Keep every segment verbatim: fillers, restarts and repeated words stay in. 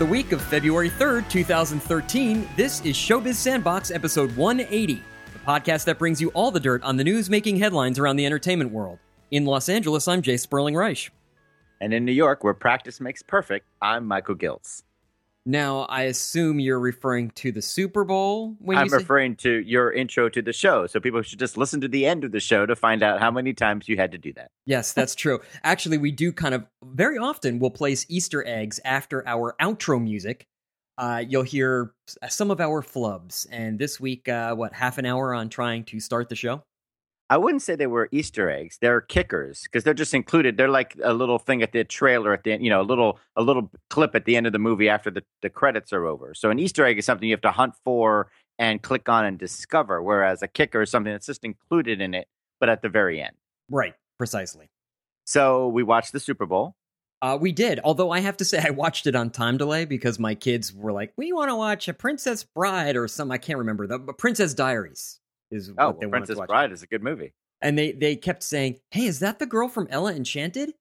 the week of February third, twenty thirteen, this is Showbiz Sandbox episode one eighty, the podcast that brings you all the dirt on the news making headlines around the entertainment world. In Los Angeles, I'm Jay Sperling Reich. And in New York, where practice makes perfect, I'm Michael Giltz. Now, I assume you're referring to the Super Bowl when I'm you say- referring to your intro to the show, so people should just listen to the end of the show to find out how many times you had to do that. Yes, that's true. Actually, we do kind of, very often, we'll place Easter eggs after our outro music. Uh, you'll hear some of our flubs, and this week, uh, what, half an hour on trying to start the show? I wouldn't say they were Easter eggs. They're kickers because they're just included. They're like a little thing at the trailer at the end, you know, a little a little clip at the end of the movie after the, the credits are over. So an Easter egg is something you have to hunt for and click on and discover, whereas a kicker is something that's just included in it, but at the very end. Right, precisely. So we watched the Super Bowl. Uh, we did, although I have to say I watched it on time delay because my kids were like, we want to watch A Princess Bride or some, I can't remember, the Princess Diaries. Is oh, what they well, Princess wanted to watch. Bride is a good movie. And they, they kept saying, hey, is that the girl from Ella Enchanted?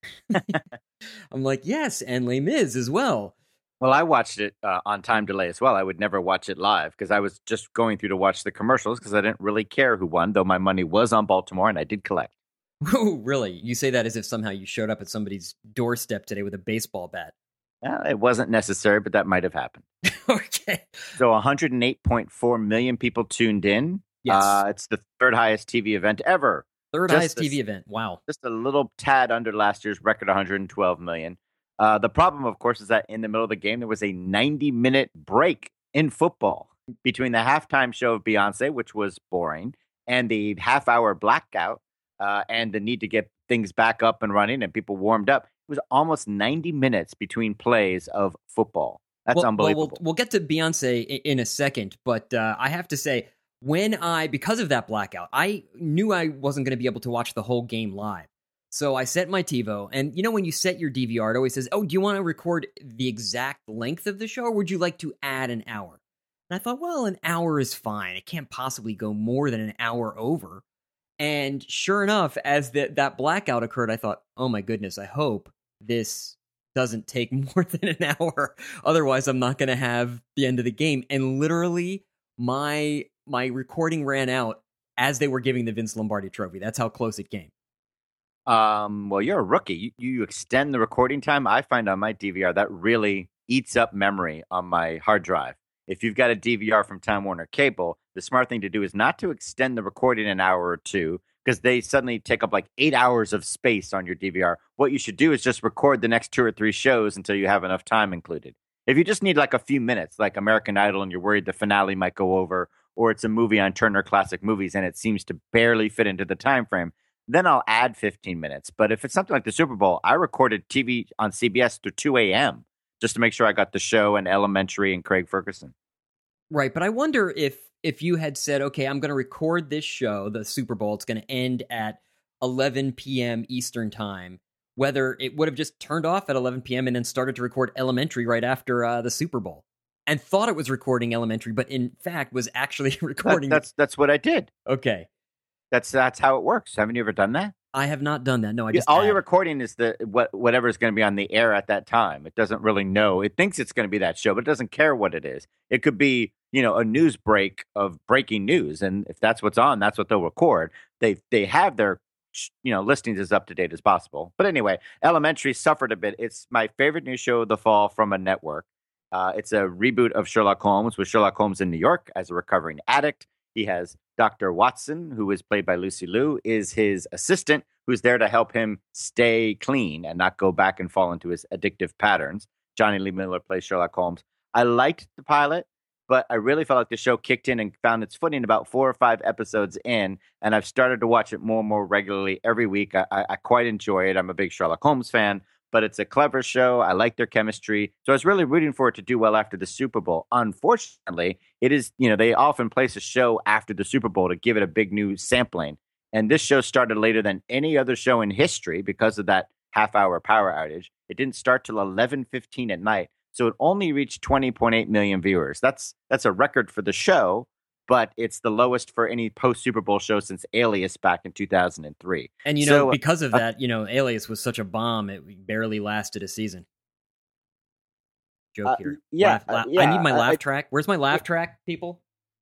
I'm like, yes, and Les Mis as well. Well, I watched it uh, on time delay as well. I would never watch it live because I was just going through to watch the commercials because I didn't really care who won, though my money was on Baltimore and I did collect. Oh, really? You say that as if somehow you showed up at somebody's doorstep today with a baseball bat. Uh, it wasn't necessary, but that might have happened. Okay. So one hundred eight point four million people tuned in. Yes. Uh, it's the third highest T V event ever. Third Just highest a- T V event. Wow. Just a little tad under last year's record, one hundred twelve million. Uh, the problem, of course, is that in the middle of the game, there was a ninety-minute break in football between the halftime show of Beyonce, which was boring, and the half-hour blackout, uh, and the need to get things back up and running, and people warmed up. It was almost ninety minutes between plays of football. That's well, unbelievable. Well, we'll, we'll get to Beyonce i- in a second, but uh, I have to say, when I, because of that blackout, I knew I wasn't going to be able to watch the whole game live. So I set my TiVo, and you know when you set your D V R, it always says, oh, do you want to record the exact length of the show, or would you like to add an hour? And I thought, well, an hour is fine. It can't possibly go more than an hour over. And sure enough, as the, that blackout occurred, I thought, oh my goodness, I hope this doesn't take more than an hour. Otherwise, I'm not going to have the end of the game. And literally, my my recording ran out as they were giving the Vince Lombardi trophy. That's how close it came. Um, well, you're a rookie. You, you extend the recording time. I find on my D V R that really eats up memory on my hard drive. If you've got a D V R from Time Warner Cable, the smart thing to do is not to extend the recording an hour or two because they suddenly take up like eight hours of space on your D V R. What you should do is just record the next two or three shows until you have enough time included. If you just need like a few minutes, like American Idol, and you're worried the finale might go over, or it's a movie on Turner Classic Movies and it seems to barely fit into the time frame, then I'll add fifteen minutes. But if it's something like the Super Bowl, I recorded T V on C B S through two a.m. just to make sure I got the show and Elementary and Craig Ferguson. Right, but I wonder if if you had said, okay, I'm going to record this show, the Super Bowl, it's going to end at eleven p.m. Eastern time, whether it would have just turned off at eleven p.m. and then started to record Elementary right after uh, the Super Bowl, and thought it was recording Elementary, but in fact was actually recording. That, that's that's what I did. Okay. That's that's how it works. Haven't you ever done that? I have not done that. No, I Yeah, just all add. you're recording is the what whatever is going to be on the air at that time. It doesn't really know. It thinks it's going to be that show, but it doesn't care what it is. It could be, you know, a news break of breaking news, and if that's what's on, that's what they'll record. They they have their you know listings as up to date as possible. But anyway, Elementary suffered a bit. It's my favorite new show of the fall from a network. Uh, it's a reboot of Sherlock Holmes with Sherlock Holmes in New York as a recovering addict. He has Doctor Watson, who is played by Lucy Liu, is his assistant, who's there to help him stay clean and not go back and fall into his addictive patterns. Johnny Lee Miller plays Sherlock Holmes. I liked the pilot, but I really felt like the show kicked in and found its footing about four or five episodes in, and I've started to watch it more and more regularly every week. I, I, I quite enjoy it. I'm a big Sherlock Holmes fan, but it's a clever show. I like their chemistry. So I was really rooting for it to do well after the Super Bowl. Unfortunately, it is, you know, they often place a show after the Super Bowl to give it a big new sampling. And this show started later than any other show in history because of that half hour power outage. It didn't start till eleven fifteen at night. So it only reached twenty point eight million viewers. That's that's a record for the show, but it's the lowest for any post Super Bowl show since Alias back in two thousand three. And, you know, so, because of that, you know, Alias was such a bomb, it barely lasted a season. joke Uh, here. yeah, Laugh, uh, laugh. yeah. I need my I, laugh I, track. Where's my laugh track, people?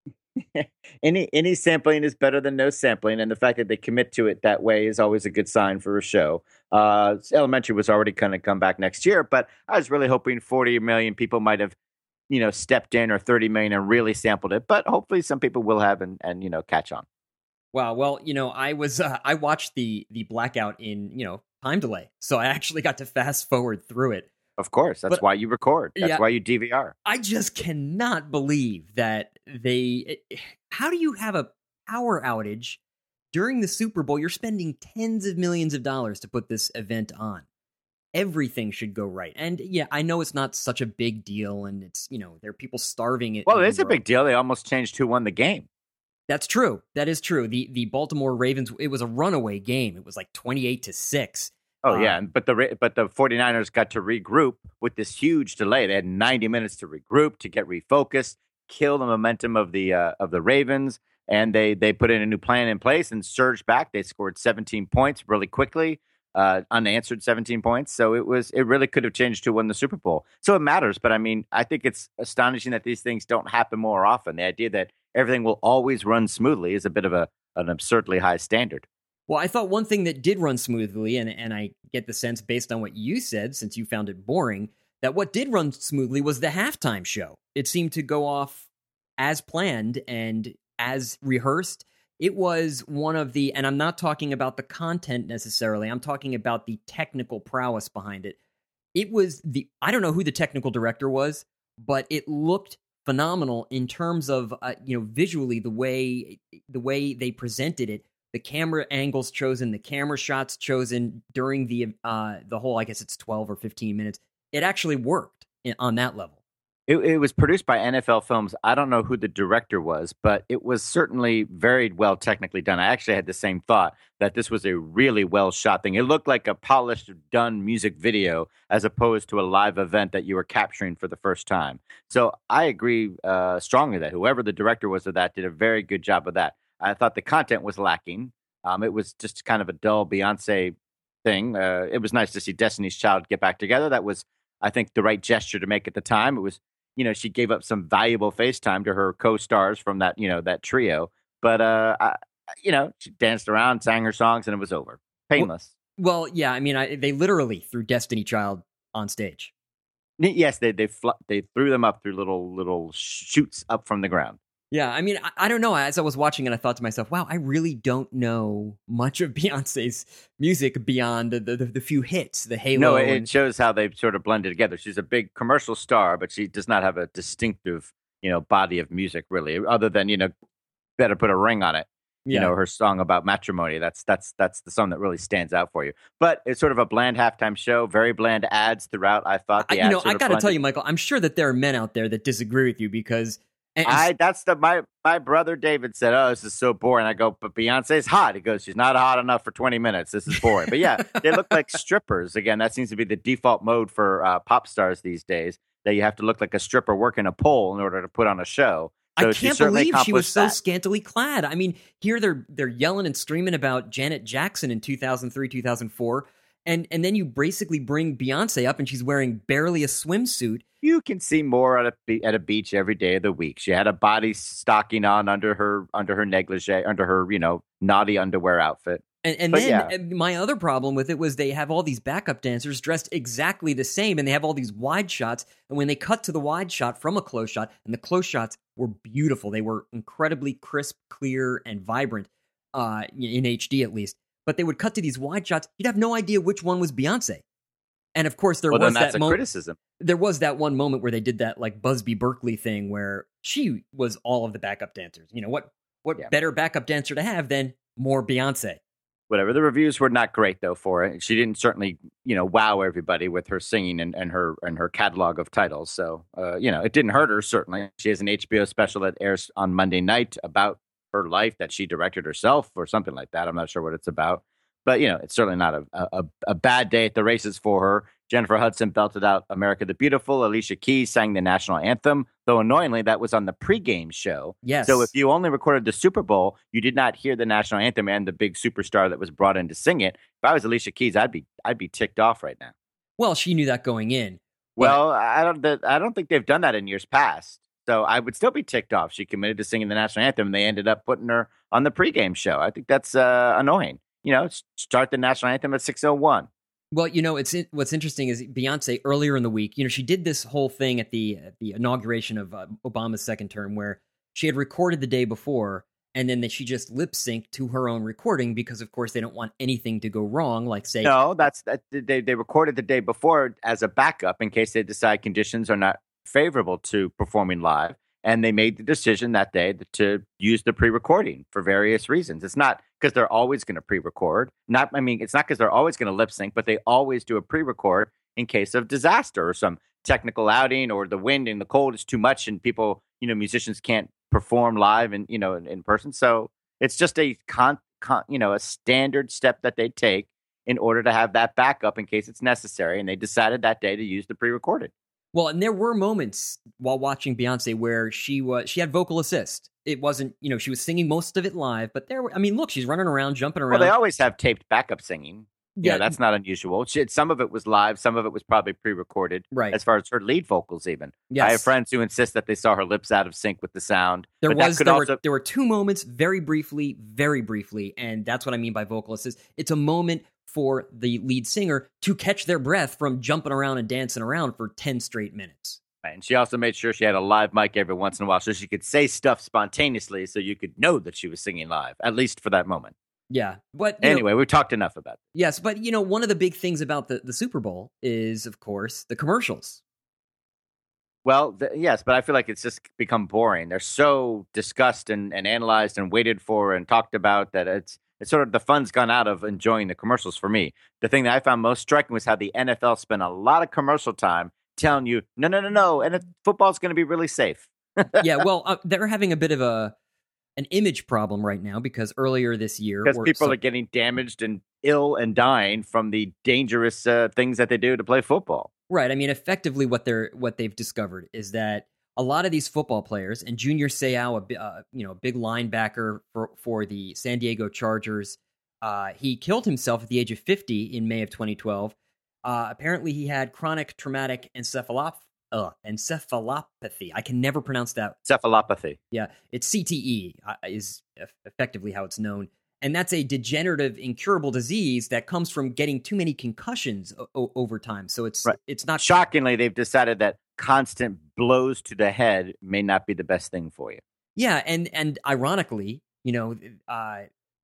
any any sampling is better than no sampling, and the fact that they commit to it that way is always a good sign for a show. Uh, Elementary was already going to come back next year, but I was really hoping forty million people might have, you know, stepped in, or thirty million and really sampled it. But hopefully, some people will have and and you know catch on. Wow. Well, you know, I was uh, I watched the the blackout in you know time delay, so I actually got to fast forward through it. Of course, that's But, why you record. That's yeah, why you D V R. I just cannot believe that they. How do you have a power outage during the Super Bowl? You're spending tens of millions of dollars to put this event on. Everything should go right. And yeah, I know it's not such a big deal, and it's, you know, there are people starving it. Well, it is a big deal. They almost changed who won the game. That's true. That is true. The the Baltimore Ravens, it was a runaway game. It was like twenty-eight to six. Oh, yeah. Um, But the but the 49ers got to regroup with this huge delay. They had ninety minutes to regroup, to get refocused, kill the momentum of the uh, of the Ravens. And they they put in a new plan in place and surged back. They scored seventeen points really quickly, uh, unanswered seventeen points. So it was it really could have changed who won the Super Bowl. So it matters. But I mean, I think it's astonishing that these things don't happen more often. The idea that everything will always run smoothly is a bit of a an absurdly high standard. Well, I thought one thing that did run smoothly, and, and I get the sense based on what you said, since you found it boring, that what did run smoothly was the halftime show. It seemed to go off as planned and as rehearsed. It was one of the, and I'm not talking about the content necessarily, I'm talking about the technical prowess behind it. It was the, I don't know who the technical director was, but it looked phenomenal in terms of, uh, you know, visually, the way the way they presented it. The camera angles chosen, the camera shots chosen during the uh, the whole, I guess it's twelve or fifteen minutes. It actually worked in, on that level. It, it was produced by N F L Films. I don't know who the director was, but it was certainly very well technically done. I actually had the same thought that this was a really well shot thing. It looked like a polished, done music video as opposed to a live event that you were capturing for the first time. So I agree uh, strongly that whoever the director was of that did a very good job of that. I thought the content was lacking. Um, it was just kind of a dull Beyonce thing. Uh, it was nice to see Destiny's Child get back together. That was, I think, the right gesture to make at the time. It was, you know, she gave up some valuable face time to her co-stars from that, you know, that trio. But, uh, I, you know, she danced around, sang her songs, and it was over. Painless. Well, well yeah, I mean, I, they literally threw Destiny Child on stage. Yes, they they fl- they threw them up through little little shoots up from the ground. Yeah, I mean, I, I don't know. As I was watching it, I thought to myself, wow, I really don't know much of Beyonce's music beyond the, the, the few hits, the Halo. No, it and... shows how they've sort of blended together. She's a big commercial star, but she does not have a distinctive, you know, body of music, really, other than, you know, Better Put a Ring on It. You Yeah. know, her song about matrimony. That's that's that's the song that really stands out for you. But it's sort of a bland halftime show, very bland ads throughout. I thought the I, you know, ads sort I of got to blended. tell you, Michael, I'm sure that there are men out there that disagree with you because... and- I that's the my my brother David said, "Oh, this is so boring." I go, "But Beyonce's hot." He goes, "She's not hot enough for twenty minutes. This is boring." But yeah, they look like strippers. Again, that seems to be the default mode for uh, pop stars these days. That you have to look like a stripper working a pole in order to put on a show. So I she can't certainly believe she was accomplished so that. scantily clad. I mean, here they're they're yelling and screaming about Janet Jackson in two thousand three, two thousand four, and and then you basically bring Beyonce up and she's wearing barely a swimsuit. You can see more at a be- at a beach every day of the week. She had a body stocking on under her under her negligee, under her you know naughty underwear outfit. And, and But then yeah. uh, my other problem with it was they have all these backup dancers dressed exactly the same, and they have all these wide shots. And when they cut to the wide shot from a close shot, and the close shots were beautiful, they were incredibly crisp, clear, and vibrant uh, in H D at least. But they would cut to these wide shots, you'd have no idea which one was Beyonce. And of course, there Well, was then that's that a moment. criticism. There was that one moment where they did that like Busby Berkeley thing where she was all of the backup dancers. You know what? What Yeah. better backup dancer to have than more Beyonce? Whatever. The reviews were not great though for it. She didn't certainly, you know, wow everybody with her singing and, and her and her catalog of titles. So, uh, you know, it didn't hurt her. Certainly, she has an H B O special that airs on Monday night about her life that she directed herself or something like that. I'm not sure what it's about, but you know, it's certainly not a a, a bad day at the races for her. Jennifer Hudson belted out "America the Beautiful." Alicia Keys sang the national anthem, though annoyingly that was on the pregame show. Yes. So if you only recorded the Super Bowl, you did not hear the national anthem and the big superstar that was brought in to sing it. If I was Alicia Keys, I'd be I'd be ticked off right now. Well, she knew that going in. But Well, I don't. th- I don't think they've done that in years past. So I would still be ticked off. She committed to singing the national anthem, and they ended up putting her on the pregame show. I think that's uh, annoying. You know, s- start the national anthem at six oh one. well, you know, it's what's interesting is Beyonce earlier in the week. You know, she did this whole thing at the at the inauguration of uh, Obama's second term, where she had recorded the day before, and then that she just lip synced to her own recording because, of course, they don't want anything to go wrong. Like, say, No, that's that. They they recorded the day before as a backup in case they decide conditions are not favorable to performing live, and they made the decision that day to use the pre-recording for various reasons. It's not because they're always going to pre-record. Not, I mean, it's not because they're always going to lip sync, but they always do a pre-record in case of disaster or some technical outing, or the wind and the cold is too much, and people, you know, musicians can't perform live and you know in, in person. So it's just a con, con, you know, a standard step that they take in order to have that backup in case it's necessary. And they decided that day to use the pre-recorded. well, and there were moments while watching Beyonce where she was she had vocal assist. It wasn't, you know, she was singing most of it live, but there were, I mean, look, she's running around, jumping Well, around. they always have taped backup singing. Yeah, Yeah, that's not unusual. She, some of it was live, some of it was probably pre-recorded. right. As far as her lead vocals, even Yes. I have friends who insist that they saw her lips out of sync with the sound. There but that was could there also were there were two moments, very briefly, very briefly, and that's what I mean by vocal assist. It's a moment for the lead singer to catch their breath from jumping around and dancing around for ten straight minutes. And she also made sure she had a live mic every once in a while so she could say stuff spontaneously so you could know that she was singing live, at least for that moment. Yeah, but you know, Anyway, we've talked enough about it. yes, but you know, one of the big things about the, the Super Bowl is, of course, the commercials. Well, th- yes, but I feel like it's just become boring. They're so discussed and, and analyzed and waited for and talked about that it's it's sort of the fun's gone out of enjoying the commercials for me. The thing that I found most striking was how the N F L spent a lot of commercial time telling you, no, no, no, no, and football's going to be really safe. Yeah, well, uh, they're having a bit of a an image problem right now because earlier this year, Because or people so- are getting damaged and ill and dying from the dangerous uh, things that they do to play football. right. I mean, effectively, what they're what they've discovered is that a lot of these football players, and Junior Seau, a bi- uh, you know, a big linebacker for for the San Diego Chargers, uh, he killed himself at the age of fifty in May of twenty twelve. Uh, apparently, he had chronic traumatic encephalop- uh, encephalopathy. I can never pronounce that. Cephalopathy. Yeah, it's C T E uh, is eff- effectively how it's known. And that's a degenerative, incurable disease that comes from getting too many concussions o- o- over time. So it's Right. it's not Shockingly, they've decided that constant blows to the head may not be the best thing for you. Yeah, and and ironically, you know, uh,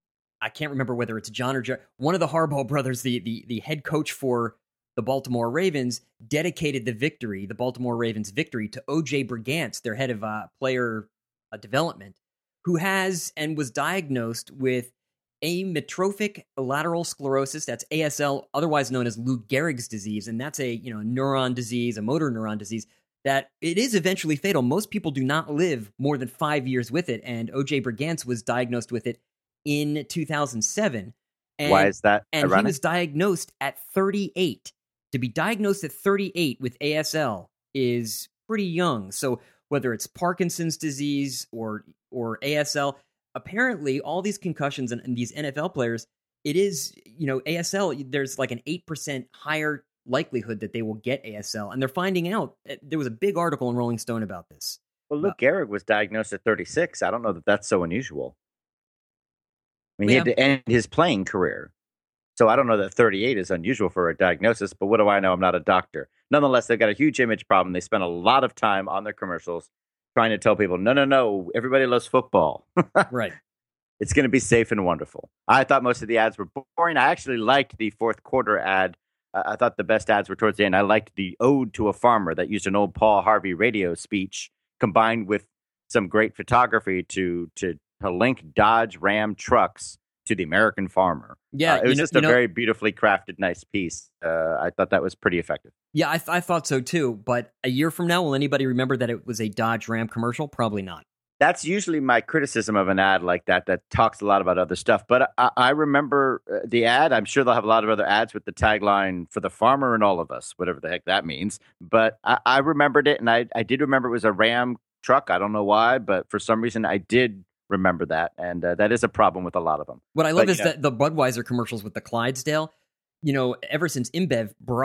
I can't remember whether it's John or John, one of the Harbaugh brothers, the the the head coach for the Baltimore Ravens, dedicated the victory, the Baltimore Ravens victory, to O J Brigance, their head of uh, player uh, development, who has and was diagnosed with amyotrophic lateral sclerosis. That's A S L, otherwise known as Lou Gehrig's disease, and that's a you know neuron disease, a motor neuron disease that it is eventually fatal. Most people do not live more than five years with it, and O J Brigance was diagnosed with it in two thousand seven. And, Why is that and ironic? he was diagnosed at thirty-eight. To be diagnosed at thirty-eight with A S L is pretty young. So whether it's Parkinson's disease or or A S L, apparently all these concussions and, and these N F L players, it is, you know, A S L, there's like an eight percent higher likelihood that they will get A S L. And they're finding out. There was a big article in Rolling Stone about this. Well, Luke Gehrig was diagnosed at thirty-six. I don't know that that's so unusual. I mean, he had Yeah. to end his playing career. So I don't know that thirty-eight is unusual for a diagnosis, but what do I know? I'm not a doctor. Nonetheless, they've got a huge image problem. They spend a lot of time on their commercials trying to tell people, no, no, no, everybody loves football. Right. It's going to be safe and wonderful. I thought most of the ads were boring. I actually liked the fourth quarter ad. Uh, I thought the best ads were towards the end. I liked the ode to a farmer that used an old Paul Harvey radio speech combined with some great photography to to, to link Dodge Ram trucks to the American farmer. Yeah. Uh, it you was know- just you a know- very beautifully crafted, nice piece. Uh, I thought that was pretty effective. Yeah, I, th- I thought so too. But a year from now, will anybody remember that it was a Dodge Ram commercial? Probably not. That's usually my criticism of an ad like that, that talks a lot about other stuff. But I, I remember uh, the ad. I'm sure they'll have a lot of other ads with the tagline "For the farmer and all of us," whatever the heck that means. But I, I remembered it, and I, I did remember it was a Ram truck. I don't know why, but for some reason I did remember that. And uh, that is a problem with a lot of them. What I love But, is you know- that the Budweiser commercials with the Clydesdale, you know, ever since InBev brought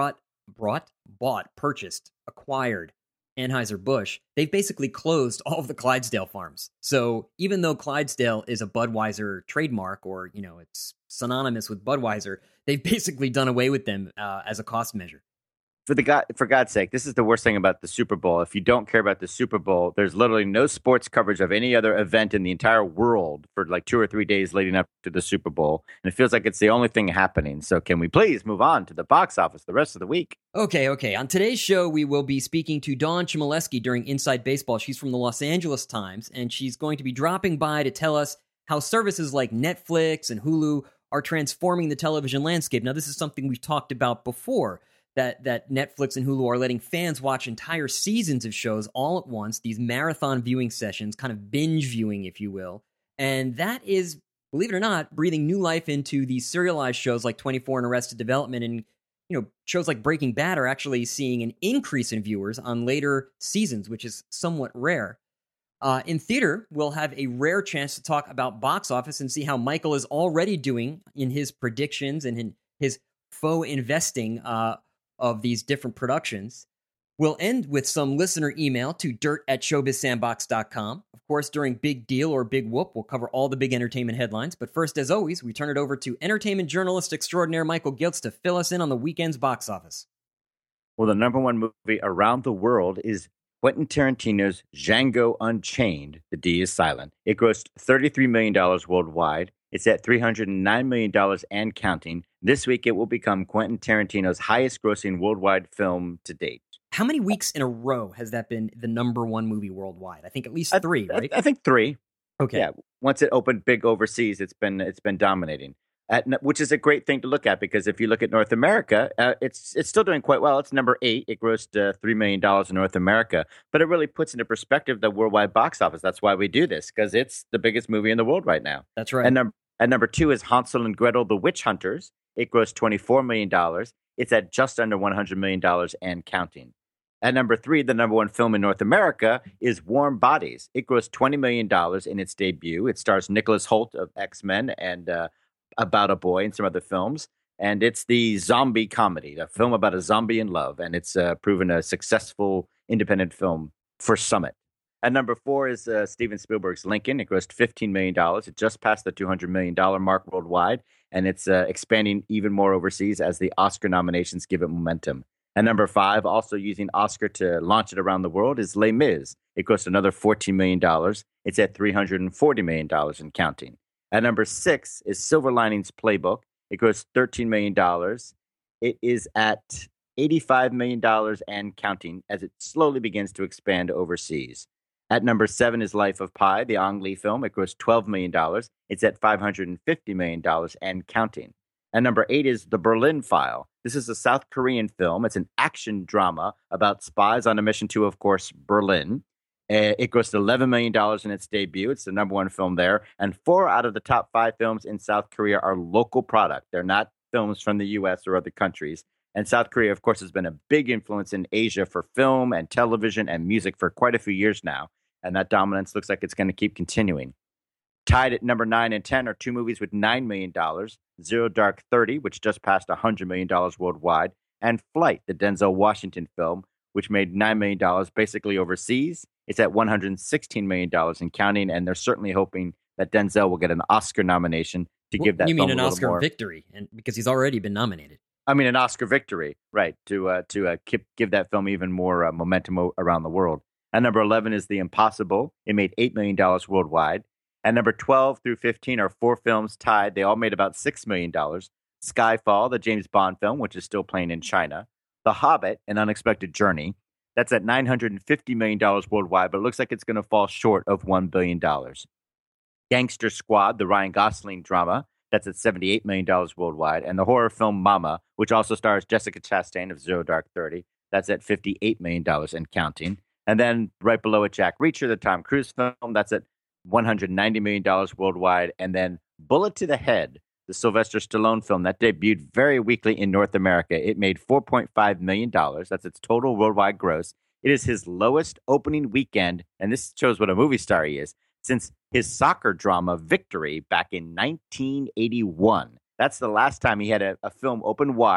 brought, bought, purchased, acquired Anheuser-Busch, they've basically closed all of the Clydesdale farms. So even though Clydesdale is a Budweiser trademark, or, you know, it's synonymous with Budweiser, they've basically done away with them uh, as a cost measure. For the God, for God's sake, this is the worst thing about the Super Bowl. If you don't care about the Super Bowl, there's literally no sports coverage of any other event in the entire world for like two or three days leading up to the Super Bowl. And it feels like it's the only thing happening. So can we please move on to the box office the rest of the week? Okay, okay. On today's show, we will be speaking to Dawn Chmielewski during Inside Baseball. She's from the Los Angeles Times, and she's going to be dropping by to tell us how services like Netflix and Hulu are transforming the television landscape. Now, this is something we've talked about before. That, that Netflix and Hulu are letting fans watch entire seasons of shows all at once, these marathon viewing sessions, kind of binge viewing, if you will. And that is, believe it or not, breathing new life into these serialized shows like twenty-four and Arrested Development. And, you know, shows like Breaking Bad are actually seeing an increase in viewers on later seasons, which is somewhat rare. Uh, in theater, we'll have a rare chance to talk about box office and see how Michael is already doing in his predictions and in his faux investing uh of these different productions. We'll end with some listener email to dirt at showbiz sandbox dot com. Of course, during Big Deal or Big Whoop, we'll cover all the big entertainment headlines. But first, as always, we turn it over to entertainment journalist extraordinaire Michael Giltz to fill us in on the weekend's box office. Well, the number one movie around the world is Quentin Tarantino's Django Unchained. The D is silent. It grossed thirty-three million dollars worldwide. It's at three hundred nine million dollars and counting. This week, it will become Quentin Tarantino's highest-grossing worldwide film to date. How many weeks in a row has that been the number one movie worldwide? I think at least three, I, right? I, I think three. Okay. Yeah. Once it opened big overseas, it's been it's been dominating. At, which is a great thing to look at, because if you look at North America, uh, it's it's still doing quite well. It's number eight. It grossed uh, three million dollars in North America. But it really puts into perspective the worldwide box office. That's why we do this, because it's the biggest movie in the world right now. That's right. And number At number two is Hansel and Gretel, The Witch Hunters. It grossed twenty-four million dollars. It's at just under one hundred million dollars and counting. At number three, the number one film in North America is Warm Bodies. It grossed twenty million dollars in its debut. It stars Nicholas Hoult of X-Men and uh, About a Boy and some other films. And it's the zombie comedy, a film about a zombie in love. And it's uh, proven a successful independent film for Summit. At number four is uh, Steven Spielberg's Lincoln. It grossed fifteen million dollars. It just passed the two hundred million dollars mark worldwide, and it's uh, expanding even more overseas as the Oscar nominations give it momentum. At number five, also using Oscar to launch it around the world, is Les Mis. It grossed another fourteen million dollars. It's at three hundred forty million dollars and counting. At number six is Silver Linings Playbook. It grossed thirteen million dollars. It is at eighty-five million dollars and counting as it slowly begins to expand overseas. At number seven is Life of Pi, the Ang Lee film. It grossed twelve million dollars. It's at five hundred fifty million dollars and counting. At number eight is The Berlin File. This is a South Korean film. It's an action drama about spies on a mission to, of course, Berlin. Uh, it grossed eleven million dollars in its debut. It's the number one film there. And four out of the top five films in South Korea are local product. They're not films from the U S or other countries. And South Korea, of course, has been a big influence in Asia for film and television and music for quite a few years now. And that dominance looks like it's going to keep continuing. Tied at number nine and ten are two movies with nine million dollars, Zero Dark Thirty, which just passed one hundred million dollars worldwide, and Flight, the Denzel Washington film, which made nine million dollars basically overseas. It's at one hundred sixteen million dollars and counting, and they're certainly hoping that Denzel will get an Oscar nomination to give that you film mean an a little Oscar more. victory, and because he's already been nominated. I mean, an Oscar victory, right, to uh, to uh, keep, give that film even more uh, momentum o- around the world. At number eleven is The Impossible. It made eight million dollars worldwide. At number twelve through fifteen are four films tied. They all made about six million dollars. Skyfall, the James Bond film, which is still playing in China. The Hobbit, An Unexpected Journey. That's at nine hundred fifty million dollars worldwide, but it looks like it's going to fall short of one billion dollars. Gangster Squad, the Ryan Gosling drama. That's at seventy-eight million dollars worldwide. And the horror film Mama, which also stars Jessica Chastain of Zero Dark Thirty. That's at fifty-eight million dollars and counting. And then right below it, Jack Reacher, the Tom Cruise film. That's at one hundred ninety million dollars worldwide. And then Bullet to the Head, the Sylvester Stallone film that debuted very weakly in North America. It made four point five million dollars. That's its total worldwide gross. It is his lowest opening weekend, and this shows what a movie star he is, since his soccer drama Victory back in nineteen eighty-one. That's the last time he had a, a film open wide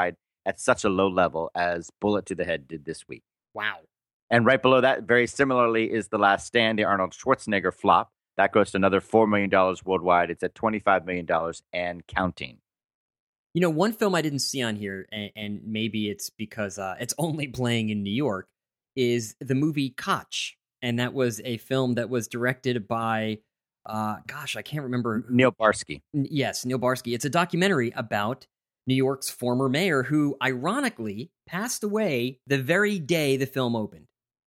at such a low level as Bullet to the Head did this week. Wow. And right below that, very similarly, is The Last Stand, the Arnold Schwarzenegger flop. That grossed another four million dollars worldwide. It's at twenty-five million dollars and counting. You know, one film I didn't see on here, and, and maybe it's because uh, it's only playing in New York, is the movie Koch. And that was a film that was directed by, uh, gosh, I can't remember. Neil Barsky. Yes, Neil Barsky. It's a documentary about New York's former mayor who, ironically, passed away the very day the film opened.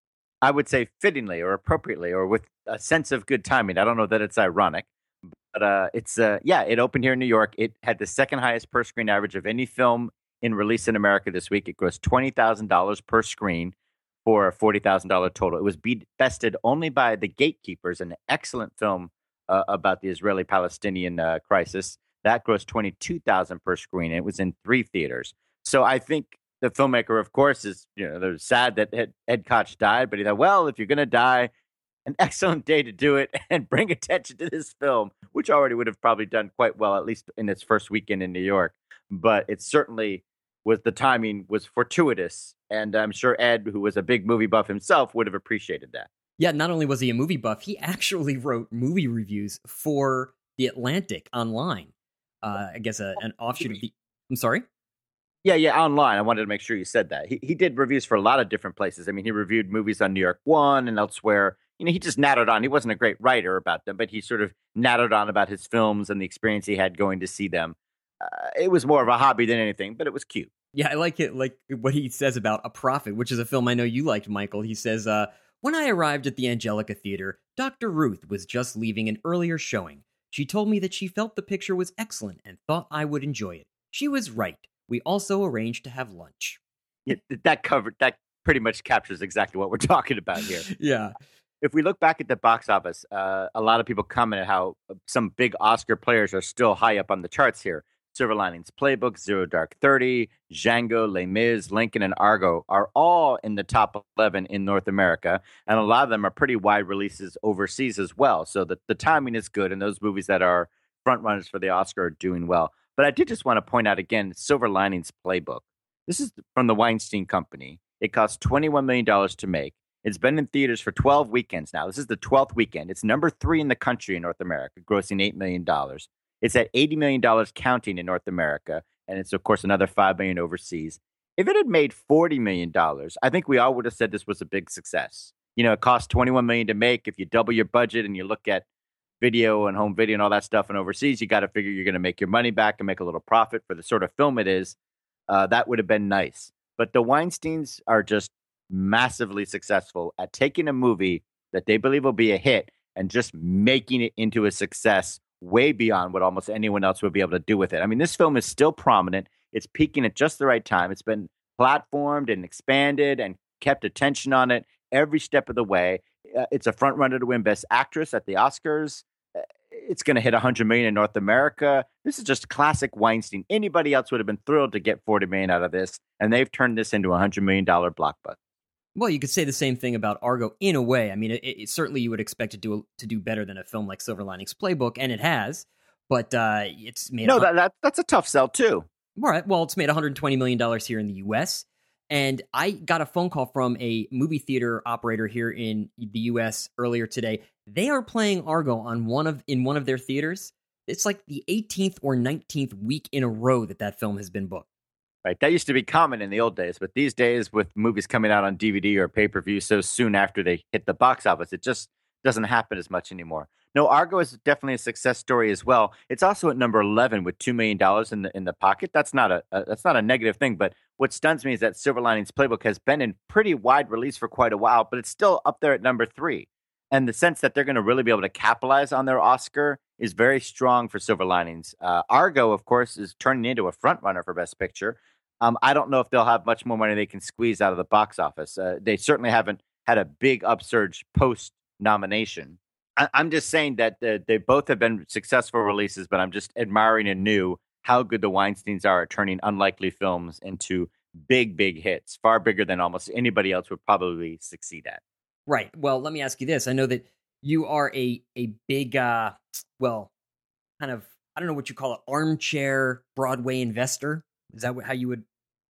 I would say fittingly or appropriately or with a sense of good timing. I don't know that it's ironic, but uh, it's, uh, yeah, it opened here in New York. It had the second highest per screen average of any film in release in America this week. It grossed twenty thousand dollars per screen for a forty thousand dollars total. It was beat bested only by The Gatekeepers, an excellent film uh, about the Israeli-Palestinian uh, crisis. That grossed twenty-two thousand dollars per screen, and it was in three theaters. So I think the filmmaker, of course, is, you know, they're sad that Ed, Ed Koch died, but he thought, well, if you're going to die, an excellent day to do it and bring attention to this film, which already would have probably done quite well, at least in its first weekend in New York. But it certainly was, the timing was fortuitous. And I'm sure Ed, who was a big movie buff himself, would have appreciated that. Yeah, not only was he a movie buff, he actually wrote movie reviews for The Atlantic online. Uh, I guess a, an offshoot of the... I'm sorry? Yeah, yeah, online. I wanted to make sure you said that. He he did reviews for a lot of different places. I mean, he reviewed movies on New York One and elsewhere. You know, he just nattered on. He wasn't a great writer about them, but he sort of nattered on about his films and the experience he had going to see them. Uh, it was more of a hobby than anything, but it was cute. Yeah, I like it, like what he says about A Prophet, which is a film I know you liked, Michael. He says, uh, when I arrived at the Angelica Theater, Doctor Ruth was just leaving an earlier showing. She told me that she felt the picture was excellent and thought I would enjoy it. She was right. We also arranged to have lunch. Yeah, that covered, that pretty much captures exactly what we're talking about here. Yeah. If we look back at the box office, uh, a lot of people commented how some big Oscar players are still high up on the charts here. Silver Linings Playbook, Zero Dark Thirty, Django, Les Mis, Lincoln, and Argo are all in the top eleven in North America, and a lot of them are pretty wide releases overseas as well. So the, the timing is good, and those movies that are front runners for the Oscar are doing well. But I did just want to point out again, Silver Linings Playbook. This is from the Weinstein Company. It cost twenty-one million dollars to make. It's been in theaters for twelve weekends now. This is the twelfth weekend. It's number three in the country in North America, grossing eight million dollars. It's at eighty million dollars counting in North America, and it's, of course, another five million dollars overseas. If it had made forty million dollars, I think we all would have said this was a big success. You know, it cost twenty-one million dollars to make. If you double your budget and you look at video and home video and all that stuff and overseas, you got to figure you're going to make your money back and make a little profit for the sort of film it is. Uh, that would have been nice. But the Weinsteins are just massively successful at taking a movie that they believe will be a hit and just making it into a success way beyond what almost anyone else would be able to do with it. I mean, this film is still prominent. It's peaking at just the right time. It's been platformed and expanded and kept attention on it every step of the way. Uh, it's a front runner to win Best Actress at the Oscars. Uh, it's going to hit one hundred million dollars in North America. This is just classic Weinstein. Anybody else would have been thrilled to get forty million dollars out of this, and they've turned this into a one hundred million dollars blockbuster. Well, you could say the same thing about Argo in a way. I mean, it, it, certainly you would expect it to, to do better than a film like Silver Linings Playbook, and it has, but uh, it's made... No, that, that that's a tough sell, too. All right, well, it's made one hundred twenty million dollars here in the U S, and I got a phone call from a movie theater operator here in the U S earlier today. They are playing Argo on one of in one of their theaters. It's like the eighteenth or nineteenth week in a row that that film has been booked. Right. That used to be common in the old days, but these days with movies coming out on D V D or pay-per-view so soon after they hit the box office, it just doesn't happen as much anymore. No, Argo is definitely a success story as well. It's also at number eleven with two million dollars in the in the pocket. That's not a, a that's not a negative thing, but what stuns me is that Silver Linings Playbook has been in pretty wide release for quite a while, but it's still up there at number three. And the sense that they're going to really be able to capitalize on their Oscar is very strong for Silver Linings. Uh, Argo, of course, is turning into a front runner for Best Picture. Um, I don't know if they'll have much more money they can squeeze out of the box office. Uh, they certainly haven't had a big upsurge post nomination. I- I'm just saying that uh, they both have been successful releases, but I'm just admiring anew how good the Weinsteins are at turning unlikely films into big, big hits, far bigger than almost anybody else would probably succeed at. Right. Well, let me ask you this. I know that you are a a big, uh, well, kind of, I don't know what you call it, armchair Broadway investor. Is that how you would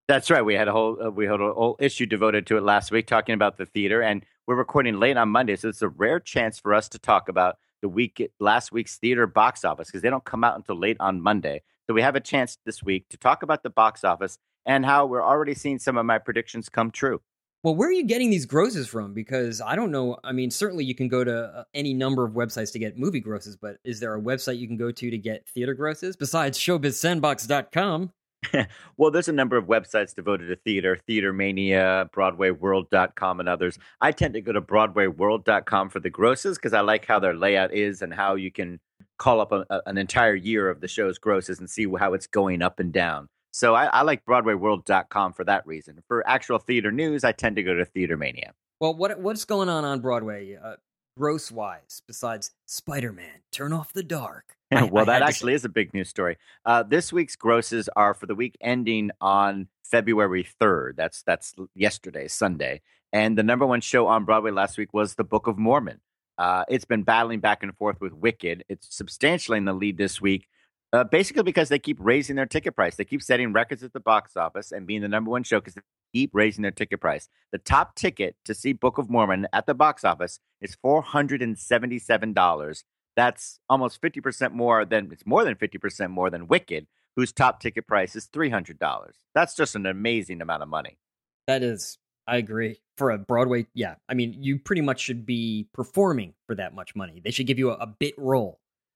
That's right. We had a whole uh, we had a whole issue devoted to it last week, talking about the theater, and we're recording late on Monday, so it's a rare chance for us to talk about the week last week's theater box office because they don't come out until late on Monday. So we have a chance this week to talk about the box office and how we're already seeing some of my predictions come true. Well, where are you getting these grosses from? Because I don't know. I mean, certainly you can go to uh, any number of websites to get movie grosses, but is there a website you can go to to get theater grosses besides showbiz sandbox dot com? Well, there's a number of websites devoted to theater, Theater Mania, Broadway World dot com, and others. I tend to go to Broadway World dot com for the grosses because I like how their layout is and how you can call up a, a- an entire year of the show's grosses and see how it's going up and down. So I, I like Broadway World dot com for that reason. For actual theater news, I tend to go to Theater Mania. Well, what what's going on on Broadway, uh, gross wise, besides Spider Man? Turn off the dark. I, Well, I that had to actually say. is a big news story. Uh, this week's grosses are for the week ending on February third. That's that's yesterday, Sunday. And the number one show on Broadway last week was The Book of Mormon. Uh, it's been battling back and forth with Wicked. It's substantially in the lead this week, uh, basically because they keep raising their ticket price. They keep setting records at the box office and being the number one show because they keep raising their ticket price. The top ticket to see Book of Mormon at the box office is four hundred seventy-seven dollars. That's almost fifty percent more than it's more than fifty percent more than Wicked, whose top ticket price is three hundred dollars. That's just an amazing amount of money. That is, I agree. For a Broadway, yeah. I mean, you pretty much should be performing for that much money. They should give you a, a bit role.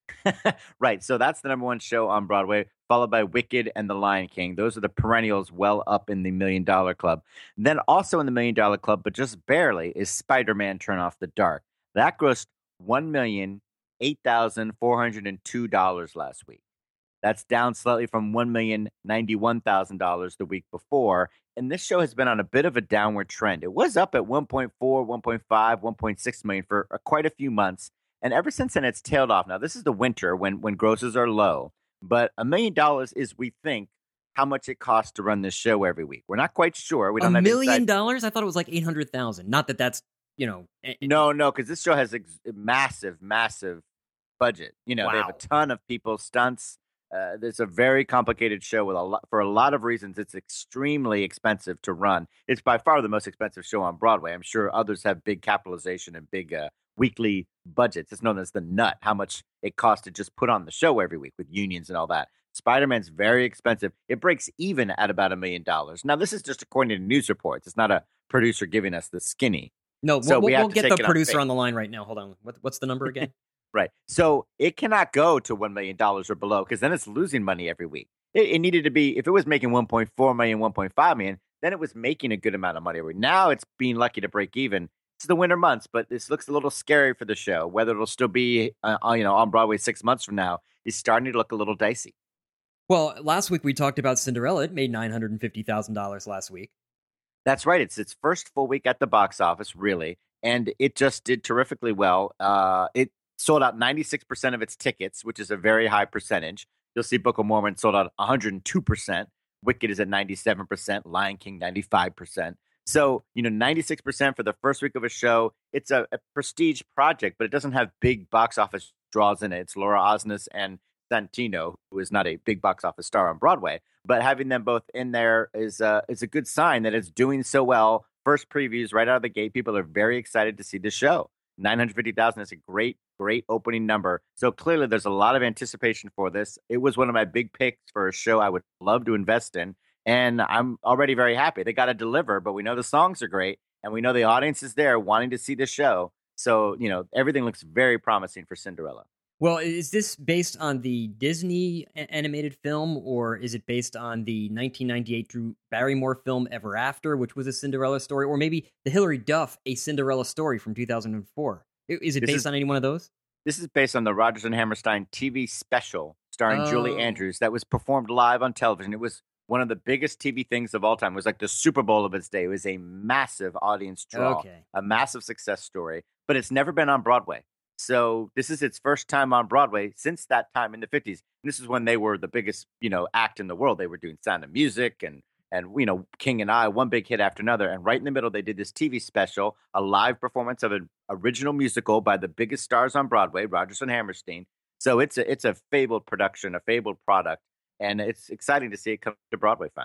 Right. So that's the number one show on Broadway, followed by Wicked and The Lion King. Those are the perennials well up in the million dollar club. Then also in the million dollar club, but just barely, is Spider Man Turn Off the Dark. That grossed one million eight thousand four hundred two dollars last week. That's down slightly from one million ninety-one thousand dollars the week before. And this show has been on a bit of a downward trend. It was up at one point four, one point five, one point six million for uh, quite a few months. And ever since then, it's tailed off. Now, this is the winter when, when grosses are low, but a million dollars is, we think, how much it costs to run this show every week. We're not quite sure. We A don't have million inside. dollars? I thought it was like eight hundred thousand. Not that that's, you know. eh, eh, No, no, because this show has a massive, massive budget. You know, they have a Wow. ton of people, stunts. Uh, it's a very complicated show with a lot for a lot of reasons. It's extremely expensive to run. It's by far the most expensive show on Broadway. I'm sure others have big capitalization and big uh, weekly budgets. It's known as the Nut. How much it costs to just put on the show every week with unions and all that. Spider-Man's very expensive. It breaks even at about a million dollars. Now, this is just according to news reports. It's not a producer giving us the skinny. No, So we'll, we have we'll to get take the it on producer faith. on the line right now. Hold on. What, what's the number again? Right. So it cannot go to one million dollars or below because then it's losing money every week. It, it needed to be, if it was making one point four million, one point five million, then it was making a good amount of money every week. Now it's being lucky to break even. It's the winter months, but this looks a little scary for the show. Whether it'll still be, uh, uh, you know, on Broadway six months from now is starting to look a little dicey. Well, last week we talked about Cinderella. It made nine hundred fifty thousand dollars last week. That's right. It's its first full week at the box office, really, and it just did terrifically well. Uh, it sold out ninety-six percent of its tickets, which is a very high percentage. You'll see Book of Mormon sold out one hundred two percent. Wicked is at ninety-seven percent. Lion King, ninety-five percent. So, you know, ninety-six percent for the first week of a show. It's a, a prestige project, but it doesn't have big box office draws in it. It's Laura Osnes and Santino, who is not a big box office star on Broadway, but having them both in there is uh, is a good sign that it's doing so well. First previews right out of the gate, people are very excited to see the show. nine hundred fifty thousand is a great, great opening number. So clearly, there's a lot of anticipation for this. It was one of my big picks for a show I would love to invest in, and I'm already very happy. They got to deliver, but we know the songs are great, and we know the audience is there wanting to see the show. So you know everything looks very promising for Cinderella. Well, is this based on the Disney a- animated film, or is it based on the nineteen ninety-eight Drew Barrymore film Ever After, which was a Cinderella story, or maybe the Hilary Duff A Cinderella Story from two thousand four? I- Is it This based is on any one of those? This is based on the Rodgers and Hammerstein T V special starring Julie Oh, Andrews that was performed live on television. It was one of the biggest T V things of all time. It was like the Super Bowl of its day. It was a massive audience draw, okay. a massive success story, but it's never been on Broadway. So this is its first time on Broadway since that time in the fifties. And this is when they were the biggest, you know, act in the world. They were doing Sound of Music and and you know King and I, one big hit after another. And right in the middle, they did this T V special, a live performance of an original musical by the biggest stars on Broadway, Rodgers and Hammerstein. So it's a it's a fabled production, a fabled product, and it's exciting to see it come to Broadway finally.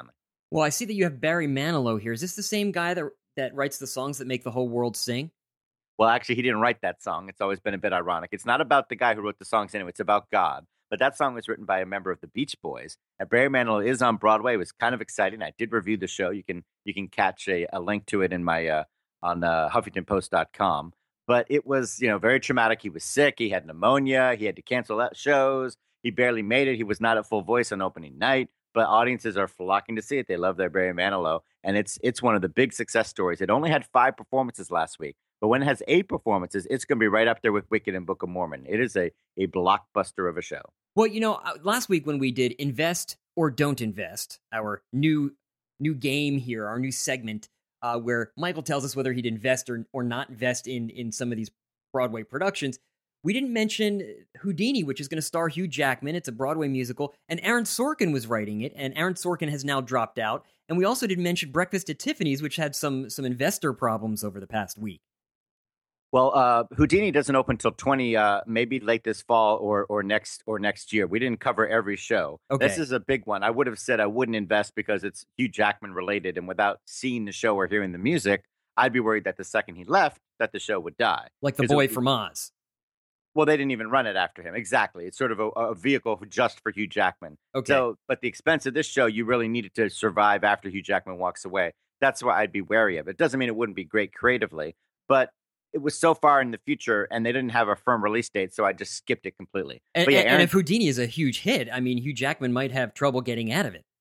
Well, I see that you have Barry Manilow here. Is this the same guy that that writes the songs that make the whole world sing? Well, actually, he didn't write that song. It's always been a bit ironic. It's not about the guy who wrote the songs anyway. It's about God. But that song was written by a member of the Beach Boys. And Barry Manilow is on Broadway. It was kind of exciting. I did review the show. You can you can catch a, a link to it in my uh, on uh, Huffington Post dot com. But it was, you know, very traumatic. He was sick. He had pneumonia. He had to cancel out shows. He barely made it. He was not at full voice on opening night. But audiences are flocking to see it. They love their Barry Manilow. And it's it's one of the big success stories. It only had five performances last week. But when it has eight performances, it's going to be right up there with Wicked and Book of Mormon. It is a, a blockbuster of a show. Well, you know, uh, last week when we did Invest or Don't Invest, our new new game here, our new segment, uh, where Michael tells us whether he'd invest or, or not invest in, in some of these Broadway productions, we didn't mention Houdini, which is going to star Hugh Jackman. It's a Broadway musical, and Aaron Sorkin was writing it, and Aaron Sorkin has now dropped out. And we also didn't mention Breakfast at Tiffany's, which had some some investor problems over the past week. Well, uh, Houdini doesn't open until twenty, uh, maybe late this fall or or next or next year. We didn't cover every show. Okay. This is a big one. I would have said I wouldn't invest because it's Hugh Jackman related, and without seeing the show or hearing the music, I'd be worried that the second he left, that the show would die. Like The Boy from Oz. Well, they didn't even run it after him. Exactly. It's sort of a, a vehicle just for Hugh Jackman. Okay. So, but the expense of this show, you really needed to survive after Hugh Jackman walks away. That's why I'd be wary of it. It doesn't mean it wouldn't be great creatively, but it was so far in the future and they didn't have a firm release date, so I just skipped it completely. And, but yeah, and, Aaron, and if Houdini is a huge hit, I mean, Hugh Jackman might have trouble getting out of it.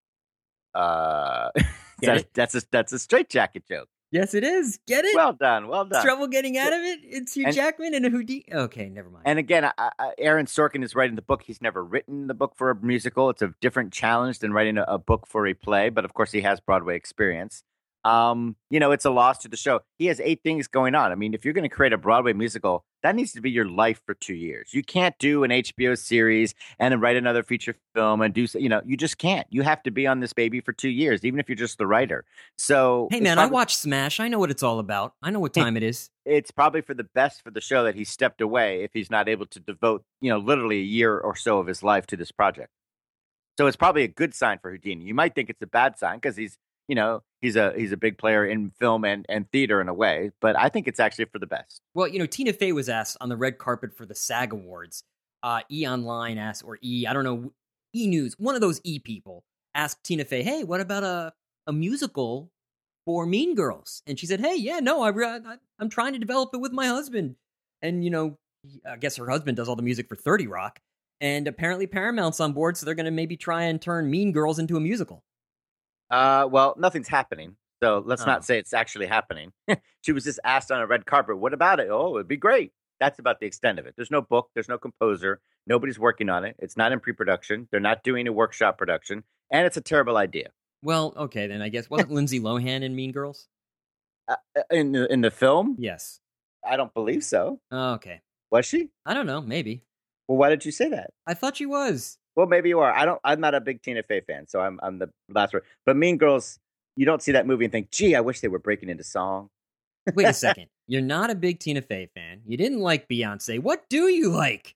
Uh, Get that, it? that's a that's a straitjacket joke. Yes, it is. Get it? Well done, well done. Trouble getting out of it? It's Hugh And- Jackman and a Houdini. Okay, never mind. And again, I, I, Aaron Sorkin is writing the book. He's never written the book for a musical. It's a different challenge than writing a, a book for a play. But of course, he has Broadway experience. Um, you know, it's a loss to the show. He has eight things going on. I mean, if you're going to create a Broadway musical, that needs to be your life for two years. You can't do an H B O series and then write another feature film and do, you know, you just can't. You have to be on this baby for two years, even if you're just the writer. So, hey, it's man, I probably- watch Smash. I know what it's all about. I know what time it is. it's probably for the best for the show that he stepped away if he's not able to devote, you know, literally a year or so of his life to this project. So it's probably a good sign for Houdini. You might think it's a bad sign because he's, you know, he's a he's a big player in film and, and theater in a way, but I think it's actually for the best. Well, you know, Tina Fey was asked on the red carpet for the SAG Awards. Uh, E! Online asked, or E! I don't know, E! News, one of those E! people asked Tina Fey, hey, what about a, a musical for Mean Girls? And she said, hey, yeah, no, I, I, I'm trying to develop it with my husband. And, you know, I guess her husband does all the music for thirty Rock. And apparently Paramount's on board, so they're going to maybe try and turn Mean Girls into a musical. Uh, well, nothing's happening, so let's Oh. not say it's actually happening. She was just asked on a red carpet, what about it? Oh, it'd be great. That's about the extent of it. There's no book. There's no composer. Nobody's working on it. It's not in pre-production. They're not doing a workshop production. And it's a terrible idea. Well, okay, then I guess. Wasn't Lindsay Lohan in Mean Girls? Uh, in, the, in the film? Yes. I don't believe so. Oh, okay. Was she? I don't know, maybe. Well, why did you say that? I thought she was. Well, maybe you are. I don't. I'm not a big Tina Fey fan, so I'm I'm the last word. But Mean Girls, you don't see that movie and think, "Gee, I wish they were breaking into song." Wait a second. You're not a big Tina Fey fan. You didn't like Beyonce. What do you like?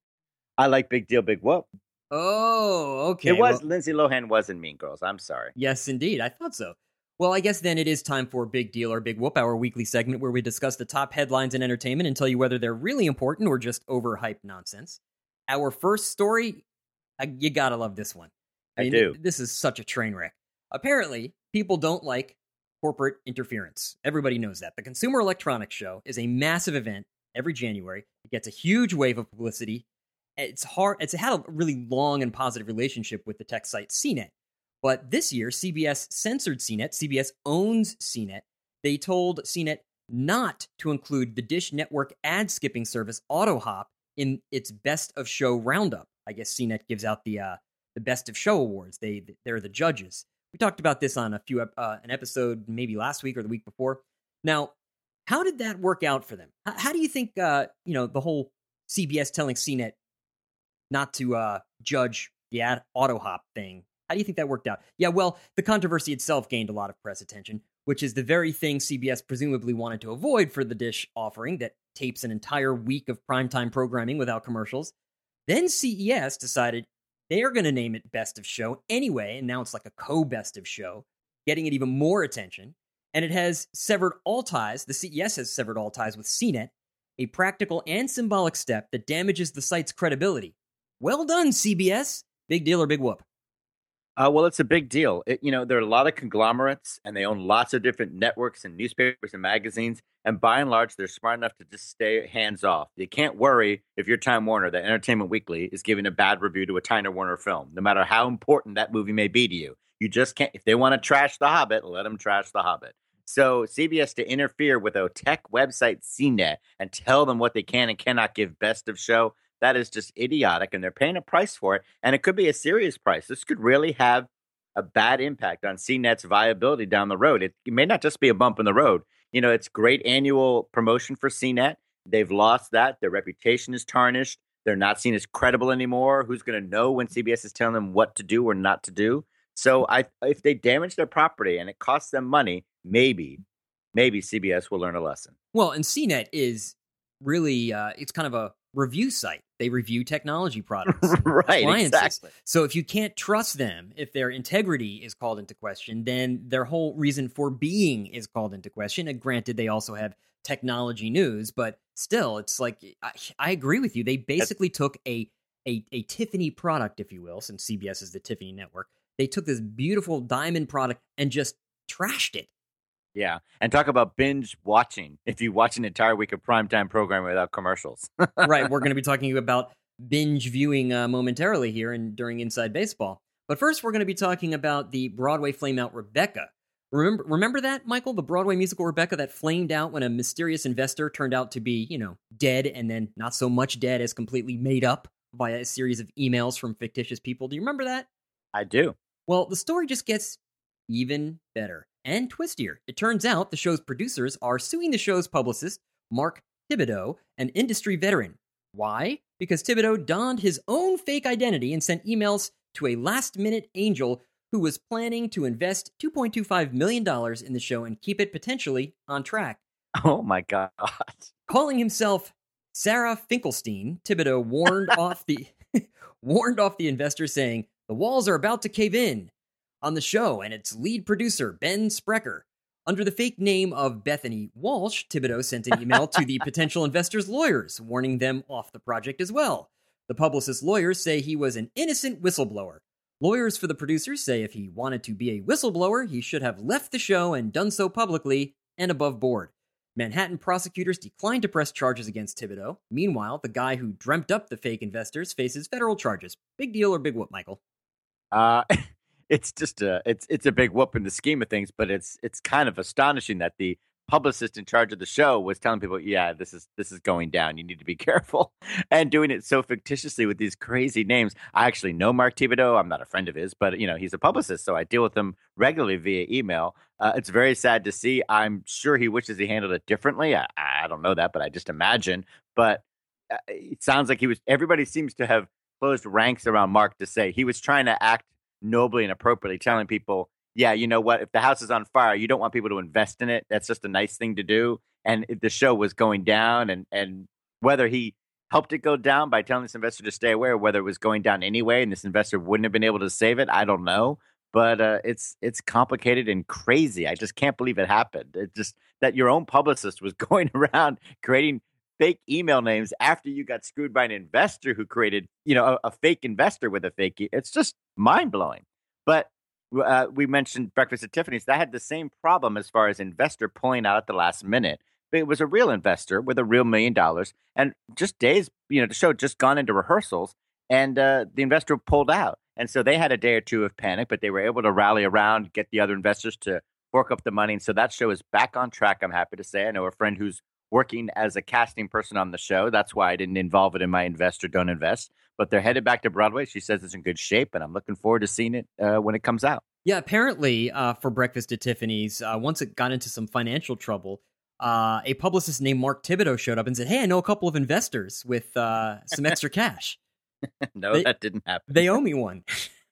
I like Big Deal, Big Whoop. Oh, okay. it was well- Lindsay Lohan was in Mean Girls. I'm sorry. yes, indeed. I thought so. Well, I guess then it is time for Big Deal or Big Whoop, our weekly segment where we discuss the top headlines in entertainment and tell you whether they're really important or just overhyped nonsense. Our first story, uh, you gotta love this one. I mean, do. This is such a train wreck. Apparently, people don't like corporate interference. Everybody knows that. The Consumer Electronics Show is a massive event every January. It gets a huge wave of publicity. It's hard. It's had a really long and positive relationship with the tech site C net. But this year, C B S censored C net. C B S owns C net. They told C net not to include the Dish Network ad skipping service AutoHop in its Best of Show roundup. I guess C net gives out the uh, the Best of Show awards. They they're the judges. We talked about this on a few uh, an episode maybe last week or the week before. Now, how did that work out for them? How, how do you think uh, you know the whole C B S telling C net not to uh, judge the ad AutoHop thing? How do you think that worked out? Yeah, well, the controversy itself gained a lot of press attention, which is the very thing C B S presumably wanted to avoid for the Dish offering that tapes an entire week of primetime programming without commercials. Then C E S decided They are going to name it Best of Show anyway, and now it's like a co-Best of Show, getting it even more attention. And it has severed all ties, the C E S has severed all ties with C net, a practical and symbolic step that damages the site's credibility. Well done, C B S. Big deal or big whoop? Uh, well, it's a big deal. It, you know, there are a lot of conglomerates, and they own lots of different networks and newspapers and magazines. And by and large, they're smart enough to just stay hands off. You can't worry if you're Time Warner that Entertainment Weekly is giving a bad review to a Time Warner film, no matter how important that movie may be to you. You just can't. If they want to trash The Hobbit, let them trash The Hobbit. So C B S to interfere with a tech website, C net, and tell them what they can and cannot give Best of Show, that is just idiotic, and they're paying a price for it, and it could be a serious price. This could really have a bad impact on C net's viability down the road. It, it may not just be a bump in the road. You know, it's great annual promotion for C net. They've lost that. Their reputation is tarnished. They're not seen as credible anymore. Who's going to know when C B S is telling them what to do or not to do? So I, if they damage their property and it costs them money, maybe, maybe C B S will learn a lesson. Well, and C net is really, uh, it's kind of a review site. They review technology products. Right, appliances. exactly. So if you can't trust them, if their integrity is called into question, then their whole reason for being is called into question. And granted, they also have technology news, but still, it's like, I, I agree with you. They basically That's- took a, a a Tiffany product, if you will, since C B S is the Tiffany network. They took this beautiful diamond product and just trashed it. Yeah, and talk about binge watching if you watch an entire week of primetime programming without commercials. Right, we're going to be talking about binge viewing uh, momentarily here and during Inside Baseball. But first, we're going to be talking about the Broadway flameout Rebecca. Remember, remember that, Michael? The Broadway musical Rebecca that flamed out when a mysterious investor turned out to be, you know, dead and then not so much dead as completely made up via a series of emails from fictitious people. Do you remember that? I do. Well, the story just gets even better and twistier. It turns out the show's producers are suing the show's publicist, Mark Thibodeau, an industry veteran. Why? Because Thibodeau donned his own fake identity and sent emails to a last-minute angel who was planning to invest two point two five million dollars in the show and keep it potentially on track. Oh, my God. Calling himself Sarah Finkelstein, Thibodeau warned off the warned off the investor, saying, "The walls are about to cave in." On the show, and its lead producer, Ben Sprecher. Under the fake name of Bethany Walsh, Thibodeau sent an email to the potential investors' lawyers, warning them off the project as well. The publicist's lawyers say he was an innocent whistleblower. Lawyers for the producers say if he wanted to be a whistleblower, he should have left the show and done so publicly and above board. Manhattan prosecutors declined to press charges against Thibodeau. Meanwhile, the guy who dreamt up the fake investors faces federal charges. Big deal or big whoop, Michael? Uh... It's just a it's it's a big whoop in the scheme of things, but it's it's kind of astonishing that the publicist in charge of the show was telling people, yeah, this is this is going down. You need to be careful, and doing it so fictitiously with these crazy names. I actually know Mark Thibodeau. I'm not a friend of his, but you know he's a publicist, so I deal with him regularly via email. Uh, it's very sad to see. I'm sure he wishes he handled it differently. I, I don't know that, but I just imagine. But uh, it sounds like he was. Everybody seems to have closed ranks around Mark to say he was trying to act nobly and appropriately, telling people, yeah, you know what, if the house is on fire, you don't want people to invest in it. That's just a nice thing to do. And if the show was going down, and and whether he helped it go down by telling this investor to stay away, or whether it was going down anyway and this investor wouldn't have been able to save it, I don't know. But uh, it's it's complicated and crazy. I just can't believe it happened. It just that your own publicist was going around creating fake email names after you got screwed by an investor who created, you know, a, a fake investor with a fake. E- it's just mind blowing. But uh, we mentioned Breakfast at Tiffany's. That had the same problem as far as investor pulling out at the last minute. But it was a real investor with a real million dollars, and just days, you know, the show had just gone into rehearsals, and uh, the investor pulled out. And so they had a day or two of panic, but they were able to rally around, get the other investors to fork up the money. And so that show is back on track. I'm happy to say. I know a friend who's working as a casting person on the show. That's why I didn't involve it in my Invest or Don't Invest. But they're headed back to Broadway. She says it's in good shape, and I'm looking forward to seeing it uh, when it comes out. Yeah, apparently uh, for Breakfast at Tiffany's, uh, once it got into some financial trouble, uh, a publicist named Mark Thibodeau showed up and said, hey, I know a couple of investors with uh, some extra cash. No, they, that didn't happen. They owe me one.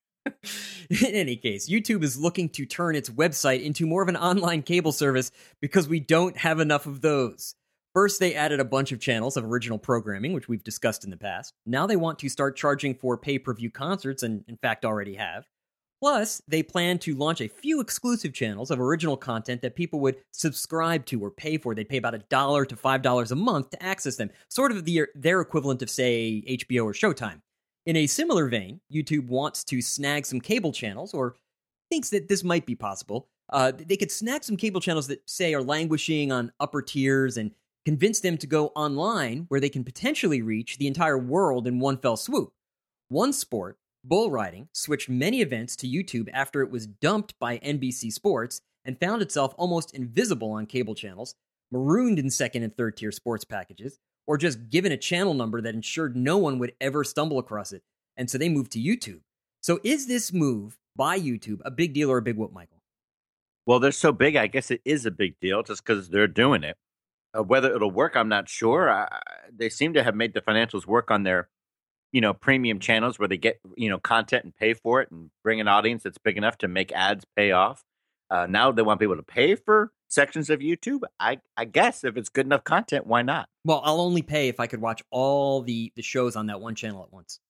In any case, YouTube is looking to turn its website into more of an online cable service because we don't have enough of those. First, they added a bunch of channels of original programming, which we've discussed in the past. Now they want to start charging for pay-per-view concerts, and in fact already have. Plus, they plan to launch a few exclusive channels of original content that people would subscribe to or pay for. They'd pay about a dollar to five dollars a month to access them, sort of the, their equivalent of, say, H B O or Showtime. In a similar vein, YouTube wants to snag some cable channels, or thinks that this might be possible. Uh, they could snag some cable channels that, say, are languishing on upper tiers and convince them to go online, where they can potentially reach the entire world in one fell swoop. One sport, bull riding, switched many events to YouTube after it was dumped by N B C Sports and found itself almost invisible on cable channels, marooned in second and third tier sports packages, or just given a channel number that ensured no one would ever stumble across it. And so they moved to YouTube. So is this move by YouTube a big deal or a big whoop, Michael? Well, they're so big, I guess it is a big deal just because they're doing it. Uh, whether it'll work, I'm not sure. I, they seem to have made the financials work on their, you know, premium channels where they get, you know, content and pay for it and bring an audience that's big enough to make ads pay off. Uh, now they want people to pay for sections of YouTube. I, I guess if it's good enough content, why not? Well, I'll only pay if I could watch all the, the shows on that one channel at once.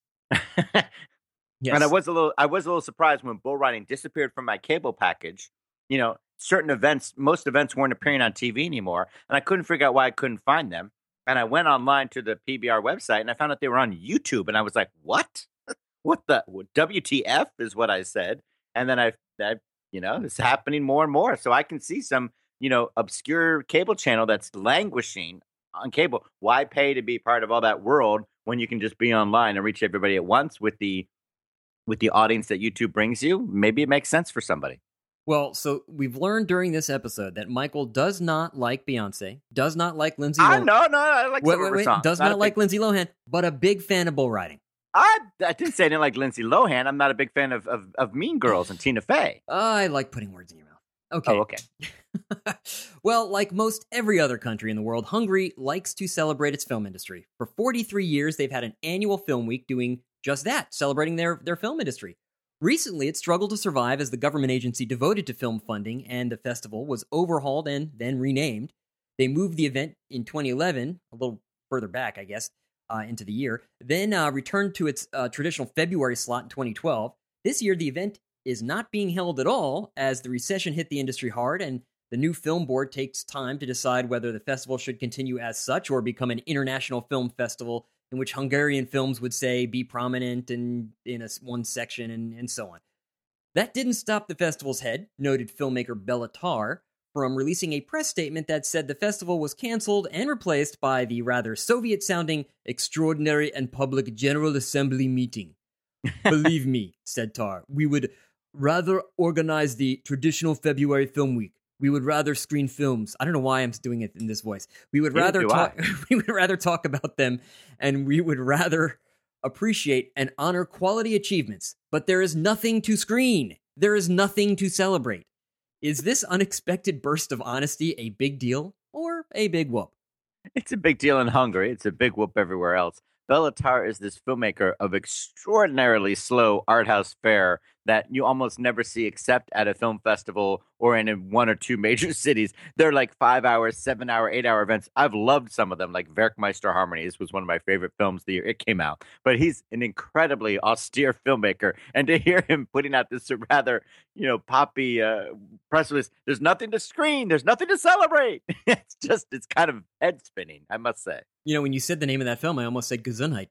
Yes. And I was a little, I was a little surprised when bull riding disappeared from my cable package. You know, certain events, most events weren't appearing on T V anymore, and I couldn't figure out why I couldn't find them. And I went online to the P B R website, and I found out they were on YouTube, and I was like, "What? What the W T F?" is what I said. And then I, I, you know, it's happening more and more. So I can see some, you know, obscure cable channel that's languishing on cable. Why pay to be part of all that world when you can just be online and reach everybody at once with the with the audience that YouTube brings you? Maybe it makes sense for somebody. Well, so we've learned during this episode that Michael does not like Beyonce, does not like Lindsay I Lohan. no, no, I like wait, some wait, of her wait, songs. does Not not a like big- Lindsay Lohan, but a big fan of bull riding. I, I didn't say I didn't like Lindsay Lohan. I'm not a big fan of, of, of Mean Girls and Tina Fey. I like putting words in your mouth. Okay. Oh, okay. Well, like most every other country in the world, Hungary likes to celebrate its film industry. For forty-three years, they've had an annual film week doing just that, celebrating their, their film industry. Recently, it struggled to survive as the government agency devoted to film funding and the festival was overhauled and then renamed. They moved the event in twenty eleven, a little further back, I guess, uh, into the year, then uh, returned to its uh, traditional February slot in twenty twelve. This year, the event is not being held at all as the recession hit the industry hard, and the new film board takes time to decide whether the festival should continue as such or become an international film festival in which Hungarian films would, say, be prominent and in a, one section and, and so on. That didn't stop the festival's head, noted filmmaker Bela Tar, from releasing a press statement that said the festival was canceled and replaced by the rather Soviet-sounding Extraordinary and Public General Assembly meeting. Believe me, said Tar, we would rather organize the traditional February film week. We would rather screen films. I don't know why I'm doing it in this voice. We would Neither rather do talk. We would rather talk about them, and we would rather appreciate and honor quality achievements. But there is nothing to screen. There is nothing to celebrate. Is this unexpected burst of honesty a big deal or a big whoop? It's a big deal in Hungary. It's a big whoop everywhere else. Bela Tar is this filmmaker of extraordinarily slow art house fare that you almost never see except at a film festival or in one or two major cities. They're like five hour, seven hour, eight hour events. I've loved some of them, like Werkmeister Harmony. This was one of my favorite films the year it came out. But he's an incredibly austere filmmaker. And to hear him putting out this rather, you know, poppy uh, press release, there's nothing to screen. There's nothing to celebrate. It's just, it's kind of head spinning, I must say. You know, when you said the name of that film, I almost said Gesundheit.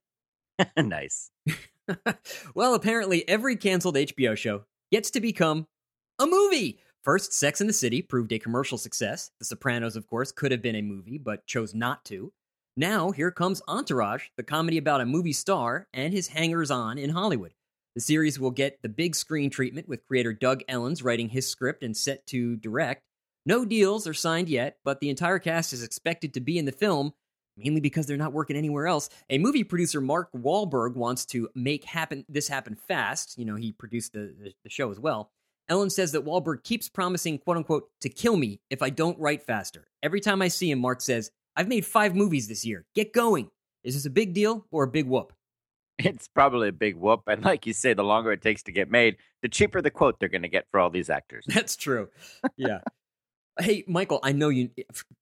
Nice. Well, apparently every canceled H B O show gets to become a movie. First, Sex and the City proved a commercial success. The Sopranos, of course, could have been a movie, but chose not to. Now, here comes Entourage, the comedy about a movie star and his hangers-on in Hollywood. The series will get the big screen treatment with creator Doug Ellens writing his script and set to direct. No deals are signed yet, but the entire cast is expected to be in the film, mainly because they're not working anywhere else. A movie producer, Mark Wahlberg, wants to make happen this happen fast. You know, he produced the, the, the show as well. Ellen says that Wahlberg keeps promising, quote-unquote, to kill me if I don't write faster. Every time I see him, Mark says, I've made five movies this year. Get going. Is this a big deal or a big whoop? It's probably a big whoop. And like you say, the longer it takes to get made, the cheaper the quote they're going to get for all these actors. That's true. Yeah. Hey, Michael, I know you...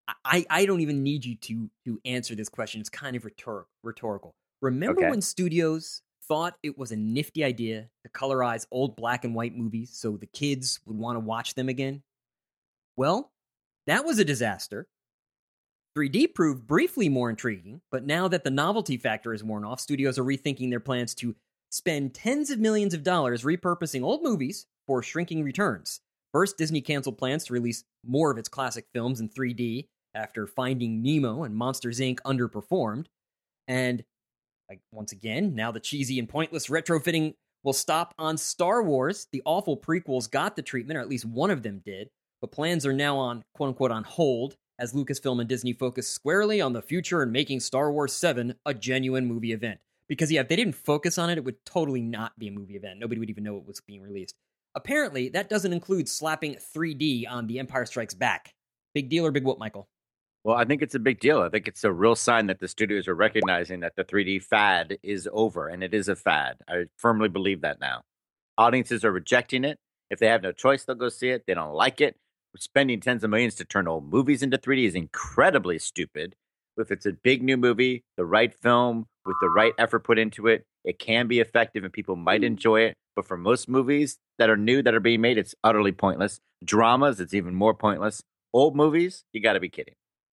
I, I don't even need you to to answer this question. It's kind of rhetor- rhetorical. Remember Okay. when studios thought it was a nifty idea to colorize old black and white movies so the kids would want to watch them again? Well, that was a disaster. three D proved briefly more intriguing, but now that the novelty factor is worn off, studios are rethinking their plans to spend tens of millions of dollars repurposing old movies for shrinking returns. First, Disney canceled plans to release more of its classic films in three D after Finding Nemo and Monsters, Incorporated underperformed. And like, once again, now the cheesy and pointless retrofitting will stop on Star Wars. The awful prequels got the treatment, or at least one of them did, but plans are now on, quote-unquote, on hold, as Lucasfilm and Disney focus squarely on the future and making Star Wars seven a genuine movie event. Because, yeah, if they didn't focus on it, it would totally not be a movie event. Nobody would even know it was being released. Apparently, that doesn't include slapping three D on The Empire Strikes Back. Big deal or big whoop, Michael? Well, I think it's a big deal. I think it's a real sign that the studios are recognizing that the three D fad is over, and it is a fad. I firmly believe that now. Audiences are rejecting it. If they have no choice, they'll go see it. They don't like it. Spending tens of millions to turn old movies into three D is incredibly stupid. If it's a big new movie, the right film, with the right effort put into it, it can be effective and people might enjoy it. But for most movies that are new, that are being made, it's utterly pointless. Dramas, it's even more pointless. Old movies, you got to be kidding.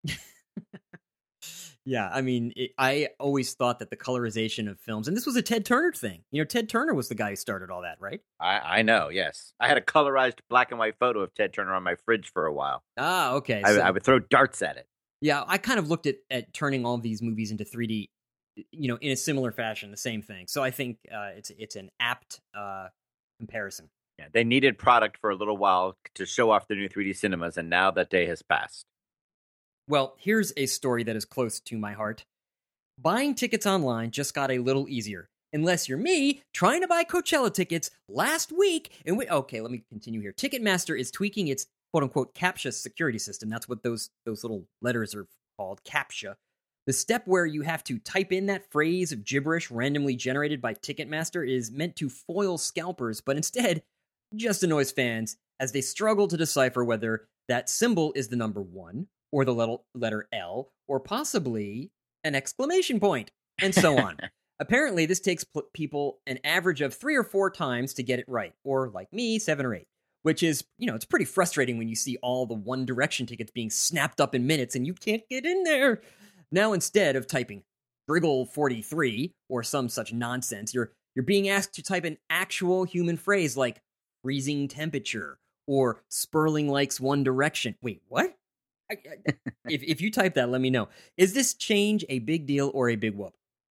Yeah, I mean, it, I always thought that the colorization of films, and this was a Ted Turner thing. You know, Ted Turner was the guy who started all that, right? I, I know, yes. I had a colorized black and white photo of Ted Turner on my fridge for a while. Ah, okay. I, so, I would throw darts at it. Yeah, I kind of looked at, at turning all of these movies into three D, you know, in a similar fashion, the same thing. So I think uh, it's it's an apt uh, comparison. Yeah, they needed product for a little while to show off the new three D cinemas, and now that day has passed. Well, here's a story that is close to my heart. Buying tickets online just got a little easier. Unless you're me, trying to buy Coachella tickets last week. And we, okay, let me continue here. Ticketmaster is tweaking its quote-unquote CAPTCHA security system. That's what those those little letters are called, CAPTCHA. The step where you have to type in that phrase of gibberish randomly generated by Ticketmaster is meant to foil scalpers, but instead just annoys fans as they struggle to decipher whether that symbol is the number one, or the letter, letter L, or possibly an exclamation point, and so on. Apparently, this takes p- people an average of three or four times to get it right, or like me, seven or eight, which is, you know, it's pretty frustrating when you see all the One Direction tickets being snapped up in minutes and you can't get in there. Now, instead of typing Briggle forty-three or some such nonsense, you're you're being asked to type an actual human phrase like freezing temperature or Sperling likes One Direction. Wait, what? I, I, if if you type that, let me know. Is this change a big deal or a big whoop?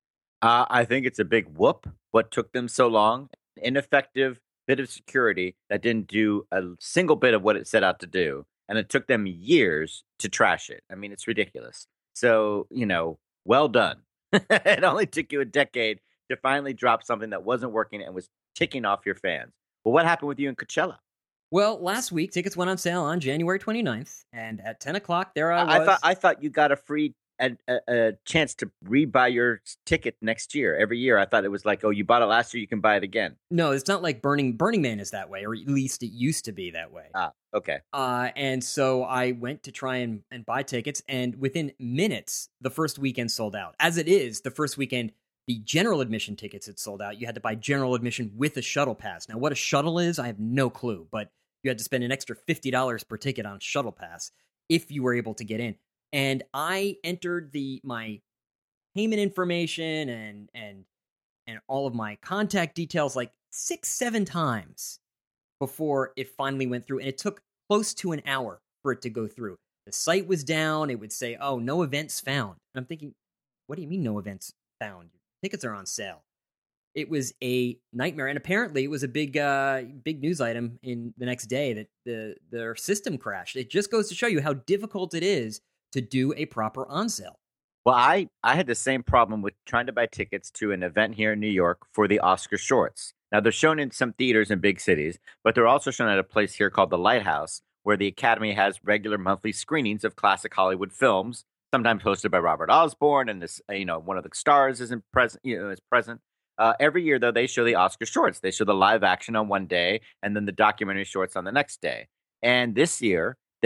Uh, I think it's a big whoop. What took them so long? Ineffective bit of security that didn't do a single bit of what it set out to do. And it took them years to trash it. I mean, it's ridiculous. So, you know, well done. It only took you a decade to finally drop something that wasn't working and was ticking off your fans. Well, what happened with you in Coachella? Well, last week, tickets went on sale on January twenty-ninth, and at ten o'clock, there I was. I thought I thought you got a free a, a, a chance to rebuy your ticket next year, every year. I thought it was like, oh, you bought it last year, you can buy it again. No, it's not like Burning Burning Man is that way, or at least it used to be that way. Ah, okay. Uh, and so I went to try and, and buy tickets, and within minutes, the first weekend sold out. As it is, the first weekend, the general admission tickets had sold out. You had to buy general admission with a shuttle pass. Now, what a shuttle is, I have no clue, but you had to spend an extra fifty dollars per ticket on shuttle pass if you were able to get in. And I entered the my payment information and and and all of my contact details like six, seven times before it finally went through. And it took close to an hour for it to go through. The site was down. It would say, oh, no events found. And I'm thinking, what do you mean no events found? Tickets are on sale. It was a nightmare, and apparently it was a big, uh, big news item in the next day that the their system crashed. It just goes to show you how difficult it is to do a proper on sale. Well, I, I had the same problem with trying to buy tickets to an event here in New York for the Oscar shorts. Now, they're shown in some theaters in big cities, but they're also shown at a place here called the Lighthouse, where the Academy has regular monthly screenings of classic Hollywood films, sometimes hosted by Robert Osborne, and this, you know, one of the stars isn't present, you know, is present. Uh, every year, though, they show the Oscar shorts. They show the live action on one day and then the documentary shorts on the next day. And this year, they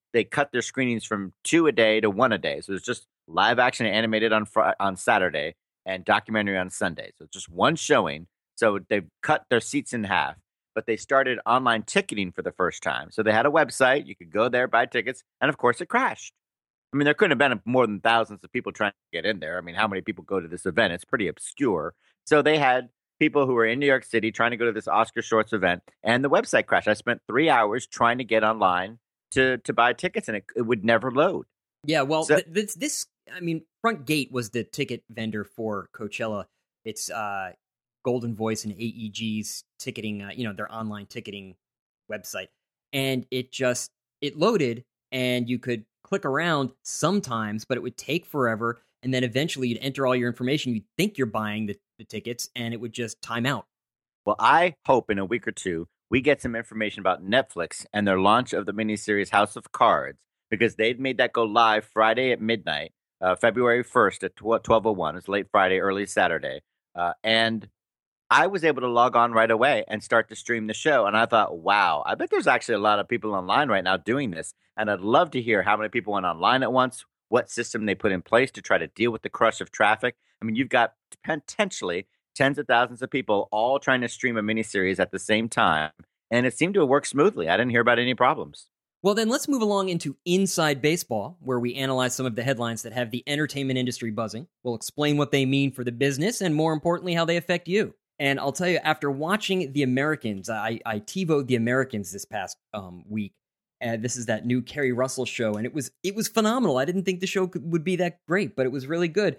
they cut their screenings from two a day to one a day. So it's just live action animated on Fri on Saturday and documentary on Sunday. So it's just one showing. So they've cut their seats in half, but they started online ticketing for the first time. So they had a website. You could go there, buy tickets, and of course it crashed. I mean, there couldn't have been more than thousands of people trying to get in there. I mean, how many people go to this event? It's pretty obscure. So they had people who were in New York City trying to go to this Oscar Shorts event, and the website crashed. I spent three hours trying to get online to to buy tickets, and it, it would never load. Yeah, well, So- th- this, this, I mean, Front Gate was the ticket vendor for Coachella. It's uh, Golden Voice and A E G's ticketing, uh, you know, their online ticketing website. And it just, it loaded, and you could click around sometimes, but it would take forever. And then eventually you'd enter all your information. You'd think you're buying the, the tickets, and it would just time out. Well, I hope in a week or two we get some information about Netflix and their launch of the miniseries House of Cards, because they'd made that go live Friday at midnight, uh, February first at twelve oh one. It's late Friday, early Saturday. Uh, and I was able to log on right away and start to stream the show. And I thought, wow, I bet there's actually a lot of people online right now doing this. And I'd love to hear how many people went online at once, what system they put in place to try to deal with the crush of traffic. I mean, you've got potentially tens of thousands of people all trying to stream a miniseries at the same time. And it seemed to have worked smoothly. I didn't hear about any problems. Well, then let's move along into Inside Baseball, where we analyze some of the headlines that have the entertainment industry buzzing. We'll explain what they mean for the business and, more importantly, how they affect you. And I'll tell you, after watching The Americans, I, I TiVoed The Americans this past um, week. And this is that new Kerry Russell show, and it was it was phenomenal. I didn't think the show could, would be that great, but it was really good.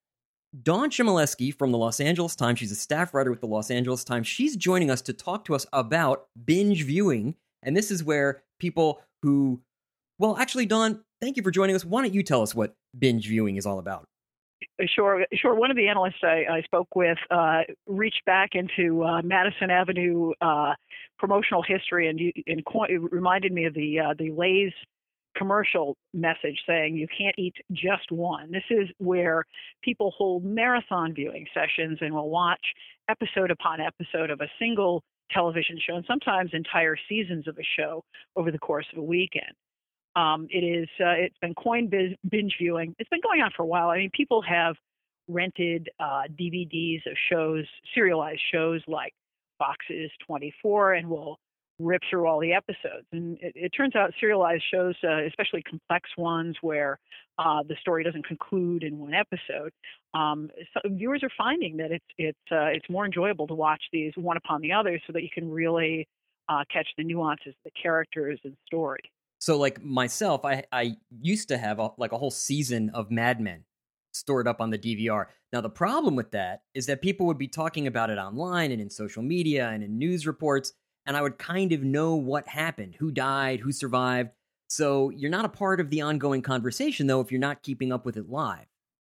Dawn Chmielewski from the Los Angeles Times, she's a staff writer with the Los Angeles Times. She's joining us to talk to us about binge viewing. And this is where people who, well, actually, Dawn, thank you for joining us. Why don't you tell us what binge viewing is all about? Sure, sure. One of the analysts I, I spoke with uh, reached back into uh, Madison Avenue uh, promotional history and, and co- it reminded me of the uh, the Lay's commercial message saying you can't eat just one. This is where people hold marathon viewing sessions and will watch episode upon episode of a single television show, and sometimes entire seasons of a show over the course of a weekend. Um, it is, uh, it's been coined binge viewing. It's been going on for a while. I mean, people have rented uh, D V Ds of shows, serialized shows like Fox's twenty-four, and will rip through all the episodes. And it, it turns out serialized shows, uh, especially complex ones where uh, the story doesn't conclude in one episode, um, so viewers are finding that it's it's uh, it's more enjoyable to watch these one upon the other, so that you can really uh, catch the nuances of the characters and story. So, like myself, I I used to have a, like a whole season of Mad Men stored up on the D V R. Now, the problem with that is that people would be talking about it online and in social media and in news reports, and I would kind of know what happened, who died, who survived. So you're not a part of the ongoing conversation, though, if you're not keeping up with it live.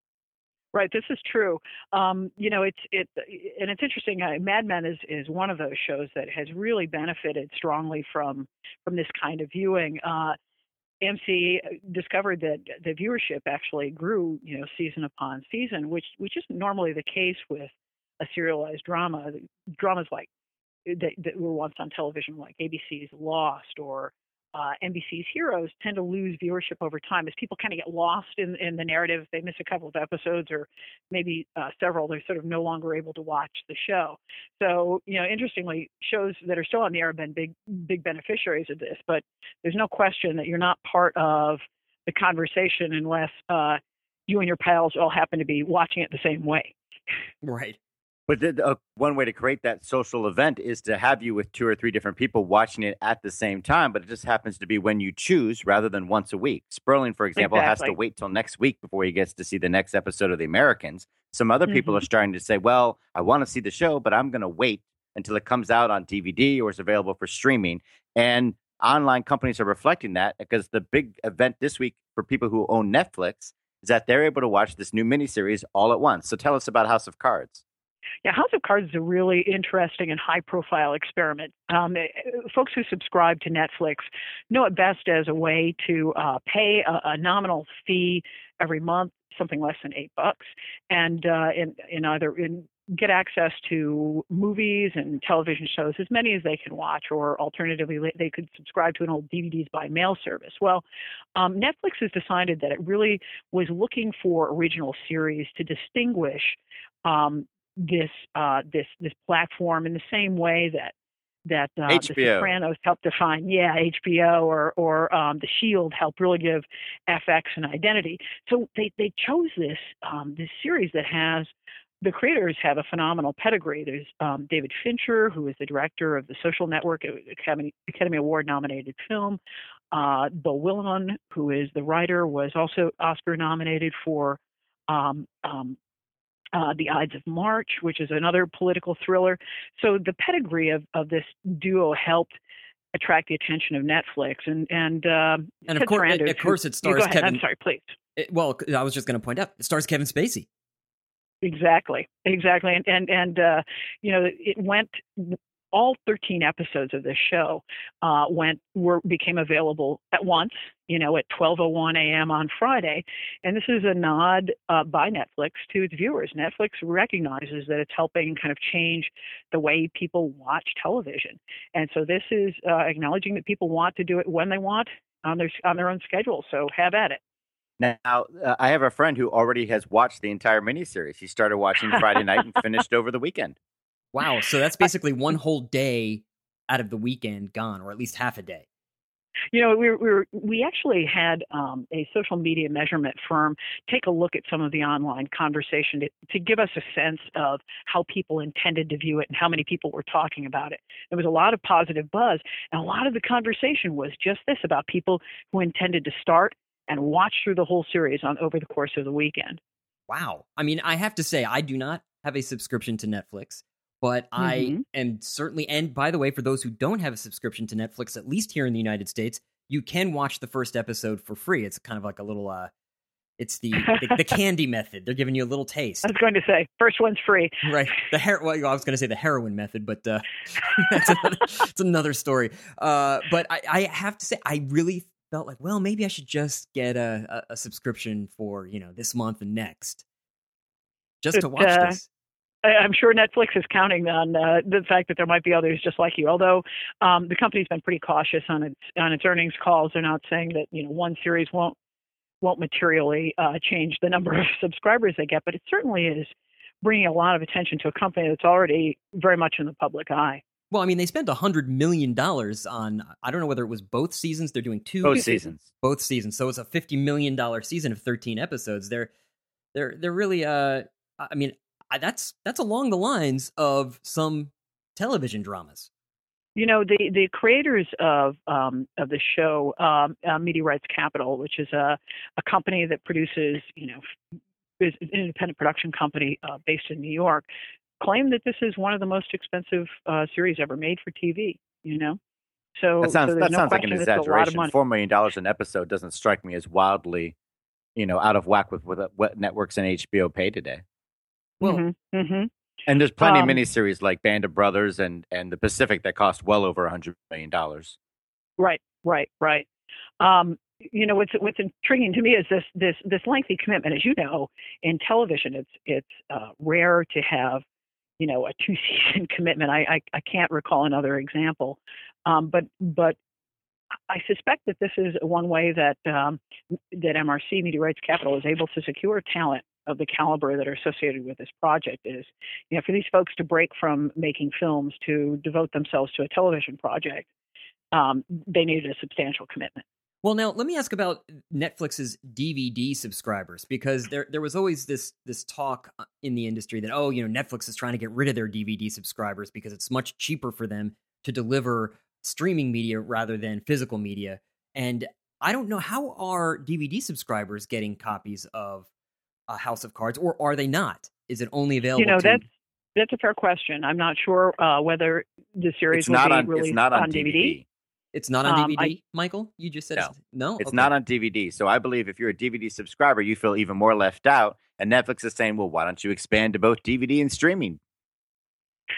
Right, this is true. Um, you know, it's it, and it's interesting. Uh, Mad Men is is one of those shows that has really benefited strongly from from this kind of viewing. Uh, A M C discovered that the viewership actually grew, you know, season upon season, which which isn't normally the case with a serialized drama. Dramas like that, that were once on television, like A B C's Lost or uh, N B C's Heroes, tend to lose viewership over time as people kind of get lost in, in the narrative. If they miss a couple of episodes or maybe uh, several, they're sort of no longer able to watch the show. So, you know, interestingly, shows that are still on the air have been big, big beneficiaries of this. But there's no question that you're not part of the conversation unless uh, you and your pals all happen to be watching it the same way. Right. But the, uh, one way to create that social event is to have you with two or three different people watching it at the same time, but it just happens to be when you choose rather than once a week. Sperling, for example, Exactly. has to wait till next week before he gets to see the next episode of The Americans. Some other people Mhm. are starting to say, well, I want to see the show, but I'm going to wait until it comes out on D V D or is available for streaming. And online companies are reflecting that because the big event this week for people who own Netflix is that they're able to watch this new miniseries all at once. So tell us about House of Cards. Yeah, House of Cards is a really interesting and high-profile experiment. Um, eh, folks who subscribe to Netflix know it best as a way to uh, pay a, a nominal fee every month, something less than eight bucks, and uh, in, in either in get access to movies and television shows, as many as they can watch, or alternatively, they could subscribe to an old D V Ds by mail service. Well, um, Netflix has decided that it really was looking for original series to distinguish um, this uh, this this platform in the same way that that uh, H B O. The Sopranos helped define, yeah, H B O or or um, The Shield helped really give F X an identity. So they they chose this um, this series that has. The creators have a phenomenal pedigree. There's um, David Fincher, who is the director of The Social Network, Academy, Academy Award-nominated film. Uh, Beau Willimon, who is the writer, was also Oscar-nominated for um, um, uh, The Ides of March, which is another political thriller. So the pedigree of, of this duo helped attract the attention of Netflix. And and, uh, and of, course, of course, it stars go ahead. Kevin. I'm sorry, please. It, well, I was just going to point out, it stars Kevin Spacey. Exactly, exactly, and and and uh, you know, it went. All thirteen episodes of this show uh, went were became available at once. You know, at twelve oh one a.m. on Friday, and this is a nod uh, by Netflix to its viewers. Netflix recognizes that it's helping kind of change the way people watch television, and so this is uh, acknowledging that people want to do it when they want on their on their own schedule. So have at it. Now, uh, I have a friend who already has watched the entire miniseries. He started watching Friday night and finished over the weekend. Wow. So that's basically one whole day out of the weekend gone, or at least half a day. You know, we we we actually had um, a social media measurement firm take a look at some of the online conversation to, to give us a sense of how people intended to view it and how many people were talking about it. There was a lot of positive buzz, and a lot of the conversation was just this about people who intended to start and watch through the whole series on over the course of the weekend. Wow. I mean, I have to say, I do not have a subscription to Netflix, but mm-hmm. I am certainly, and by the way, for those who don't have a subscription to Netflix, at least here in the United States, you can watch the first episode for free. It's kind of like a little, uh, it's the, the the candy method. They're giving you a little taste. I was going to say, first one's free. Right. The her- well, I was going to say the heroin method, but uh, that's, another, that's another story. Uh, but I, I have to say, I really felt like, well, maybe I should just get a, a, a subscription for, you know, this month and next, just to watch uh, this. I'm sure Netflix is counting on uh, the fact that there might be others just like you. Although um, the company's been pretty cautious on its on its earnings calls. They're not saying that, you know, one series won't won't materially uh, change the number of subscribers they get, but it certainly is bringing a lot of attention to a company that's already very much in the public eye. Well, I mean, they spent one hundred million dollars on, I don't know whether it was both seasons. They're doing two. Both seasons. Both seasons. So it's a fifty million dollars season of thirteen episodes. They're, they're, they're really, uh, I mean, I, that's, that's along the lines of some television dramas. You know, the, the creators of um, of the show, um, uh, Media Rights Capital, which is a, a company that produces, you know, is an independent production company uh, based in New York, claim that this is one of the most expensive uh, series ever made for T V, you know? So that sounds, so that no sounds like an exaggeration. Four million dollars an episode doesn't strike me as wildly, you know, out of whack with, with what networks and H B O pay today. Well, mm-hmm, mm-hmm. And there's plenty um, of miniseries like Band of Brothers and, and The Pacific that cost well over one hundred million dollars. Right, right, right. Um, you know, what's what's intriguing to me is this this this lengthy commitment. As you know, in television, it's it's uh, rare to have, you know, a two-season commitment. I, I, I can't recall another example, um, but but I suspect that this is one way that um, that M R C, Media Rights Capital, is able to secure talent of the caliber that are associated with this project. Is, you know, for these folks to break from making films to devote themselves to a television project, um, they needed a substantial commitment. Well, now let me ask about Netflix's D V D subscribers, because there there was always this this talk in the industry that, oh, you know, Netflix is trying to get rid of their D V D subscribers because it's much cheaper for them to deliver streaming media rather than physical media. And I don't know, how are D V D subscribers getting copies of uh, House of Cards, or are they not? Is it only available? You know, to... that's that's a fair question. I'm not sure uh, whether the series it's will not be on, released it's not on, on D V D. D V D. It's not on um, D V D, I, Michael? You just said no. It's, no? It's okay. not on D V D. So I believe if you're a D V D subscriber, you feel even more left out. And Netflix is saying, well, why don't you expand to both D V D and streaming?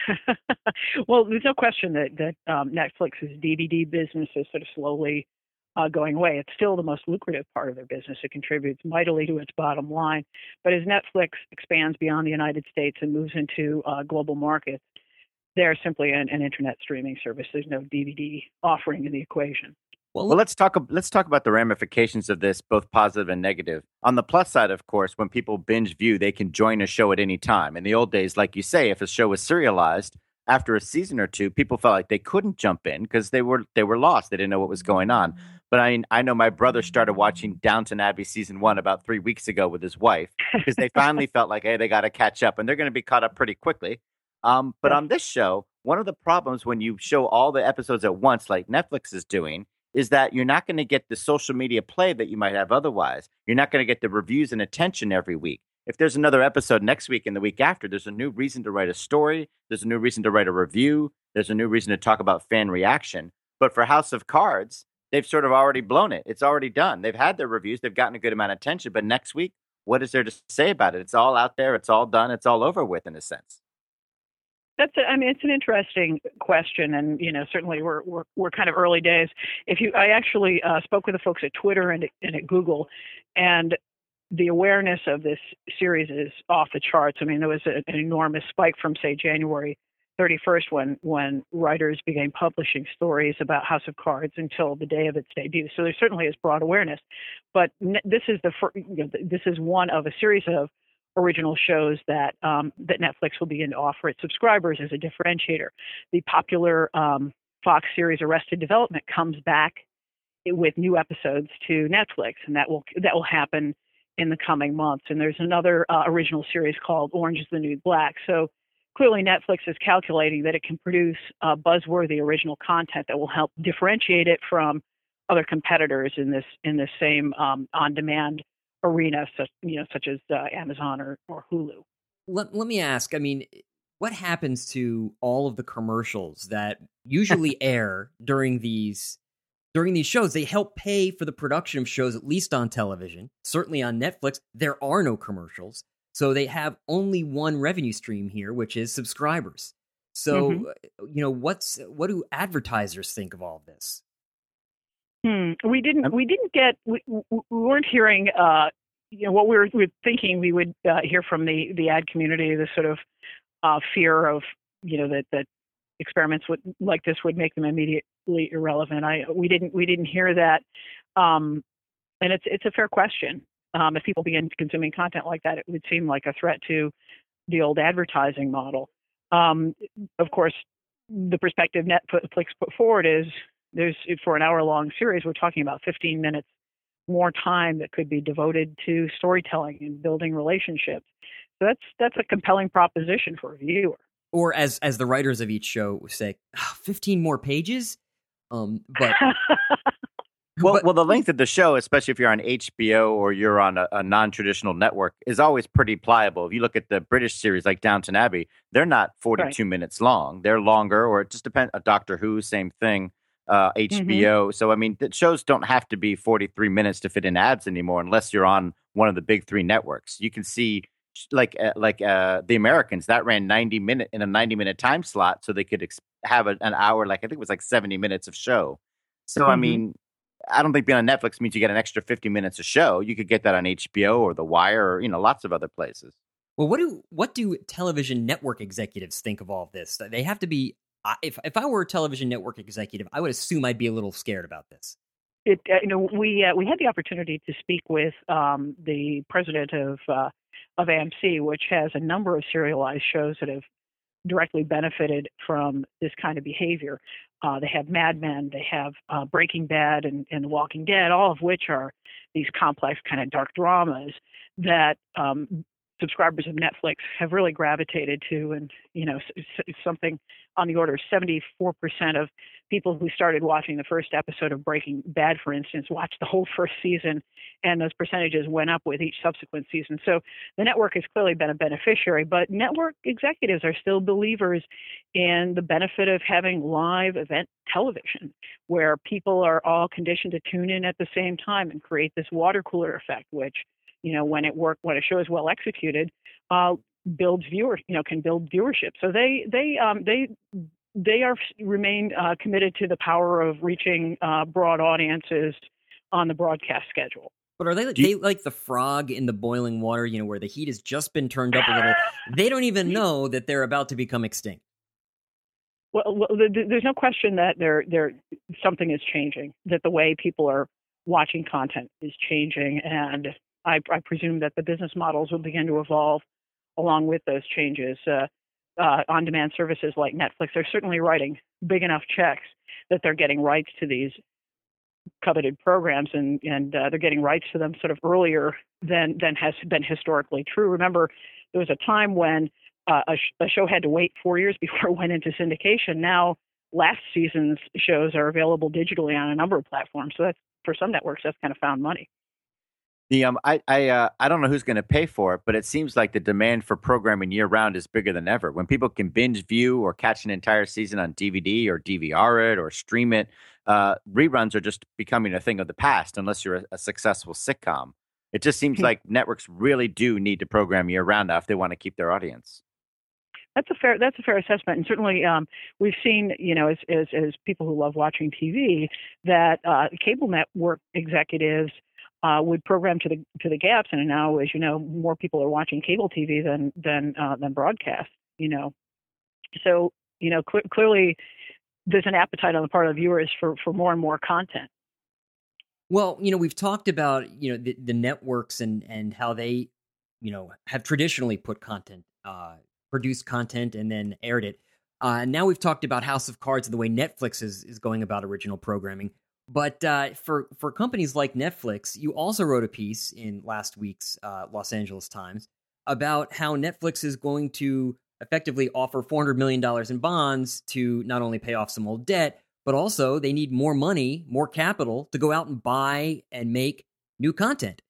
Well, there's no question that, that um, Netflix's D V D business is sort of slowly uh, going away. It's still the most lucrative part of their business. It contributes mightily to its bottom line. But as Netflix expands beyond the United States and moves into uh, global markets, they're simply an, an internet streaming service. There's no D V D offering in the equation. Well, let's talk. Let's talk about the ramifications of this, both positive and negative. On the plus side, of course, when people binge view, they can join a show at any time. In the old days, like you say, if a show was serialized after a season or two, people felt like they couldn't jump in because they were they were lost. They didn't know what was going on. But I mean, I know my brother started watching Downton Abbey season one about three weeks ago with his wife because they finally felt like, hey, they got to catch up, and they're going to be caught up pretty quickly. Um, but on this show, one of the problems when you show all the episodes at once, like Netflix is doing, is that you're not going to get the social media play that you might have otherwise. You're not going to get the reviews and attention every week. If there's another episode next week and the week after, there's a new reason to write a story. There's a new reason to write a review. There's a new reason to talk about fan reaction. But for House of Cards, they've sort of already blown it. It's already done. They've had their reviews. They've gotten a good amount of attention. But next week, what is there to say about it? It's all out there. It's all done. It's all over with in a sense. That's a, I mean, it's an interesting question, and you know, certainly we're we're we're kind of early days. If you, I actually uh, spoke with the folks at Twitter and, and at Google, and the awareness of this series is off the charts. I mean, there was a, an enormous spike from say January thirty-first when when writers began publishing stories about House of Cards until the day of its debut. So there certainly is broad awareness, but this is the fir- you know, this is one of a series of original shows that um, that Netflix will begin to offer its subscribers as a differentiator. The popular um, Fox series Arrested Development comes back with new episodes to Netflix, and that will that will happen in the coming months. And there's another uh, original series called Orange is the New Black. So clearly Netflix is calculating that it can produce uh, buzzworthy original content that will help differentiate it from other competitors in this in this same um, on-demand arena, such you know, such as uh, Amazon or, or Hulu. Let, let me ask, I mean, what happens to all of the commercials that usually air during these during these shows? They help pay for the production of shows, at least on television. Certainly on Netflix, there are no commercials. So they have only one revenue stream here, which is subscribers. So, mm-hmm. you know, what's what do advertisers think of all of this? Hmm. We didn't. We didn't get. We, we weren't hearing. Uh, you know, what we were, we were thinking we would uh, hear from the, the ad community. The sort of uh, fear of you know that that experiments would like this would make them immediately irrelevant. I we didn't we didn't hear that, um, and it's it's a fair question. Um, if people begin consuming content like that, it would seem like a threat to the old advertising model. Um, of course, the perspective Netflix put forward is. There's for an hour-long series, we're talking about fifteen minutes more time that could be devoted to storytelling and building relationships. So that's that's a compelling proposition for a viewer. Or as as the writers of each show say, oh, fifteen more pages. Um, but well, but, well, the length of the show, especially if you're on H B O or you're on a, a non-traditional network, is always pretty pliable. If you look at the British series like Downton Abbey, they're not forty-two right. minutes long. They're longer, or it just depends. A Doctor Who, same thing. Uh, H B O. Mm-hmm. So, I mean, the shows don't have to be forty-three minutes to fit in ads anymore unless you're on one of the big three networks. You can see like uh, like uh, The Americans, that ran ninety minute in a ninety minute time slot so they could ex- have a, an hour, like I think it was like seventy minutes of show. So, mm-hmm. I mean, I don't think being on Netflix means you get an extra fifty minutes of show. You could get that on H B O or The Wire or, you know, lots of other places. Well, what do what do television network executives think of all of this? They have to be If if I were a television network executive, I would assume I'd be a little scared about this. It, uh, you know, we uh, we had the opportunity to speak with um, the president of uh, of A M C, which has a number of serialized shows that have directly benefited from this kind of behavior. Uh, they have Mad Men, they have uh, Breaking Bad, and, and The Walking Dead, all of which are these complex kind of dark dramas that um, subscribers of Netflix have really gravitated to. And, you know, something on the order of seventy-four percent of people who started watching the first episode of Breaking Bad, for instance, watched the whole first season, and those percentages went up with each subsequent season. So the network has clearly been a beneficiary, but network executives are still believers in the benefit of having live event television, where people are all conditioned to tune in at the same time and create this water cooler effect, which, you know, when it work, when a show is well executed, uh, builds viewer, you know, can build viewership. So they they um, they they are remain uh, committed to the power of reaching uh, broad audiences on the broadcast schedule. But are they, they like the frog in the boiling water, you know, where the heat has just been turned up a little? They don't even know that they're about to become extinct. Well, well there's no question that there, there, something is changing, that the way people are watching content is changing. And I, I presume that the business models will begin to evolve along with those changes. Uh, uh, on-demand services like Netflix are certainly writing big enough checks that they're getting rights to these coveted programs, and and uh, they're getting rights to them sort of earlier than than has been historically true. Remember, there was a time when uh, a, sh- a show had to wait four years before it went into syndication. Now, last season's shows are available digitally on a number of platforms. So that's, for some networks, that's kind of found money. The um, I I uh, I don't know who's going to pay for it, but it seems like the demand for programming year round is bigger than ever. When people can binge view or catch an entire season on D V D or D V R it or stream it, uh, reruns are just becoming a thing of the past. Unless you're a, a successful sitcom, it just seems like networks really do need to program year round now if they want to keep their audience. That's a fair. That's a fair assessment, and certainly um, we've seen, you know, as, as as people who love watching T V, that uh, cable network executives Uh, would program to the to the gaps, and now, as you know, more people are watching cable T V than than uh, than broadcast. You know, so you know cl- clearly there's an appetite on the part of viewers for for more and more content. Well, you know, we've talked about you know the, the networks and and how they, you know, have traditionally put content, uh, produced content, and then aired it. Uh, now we've talked about House of Cards and the way Netflix is is going about original programming. But uh, for for companies like Netflix, you also wrote a piece in last week's uh, Los Angeles Times about how Netflix is going to effectively offer four hundred million dollars in bonds to not only pay off some old debt, but also they need more money, more capital to go out and buy and make new content.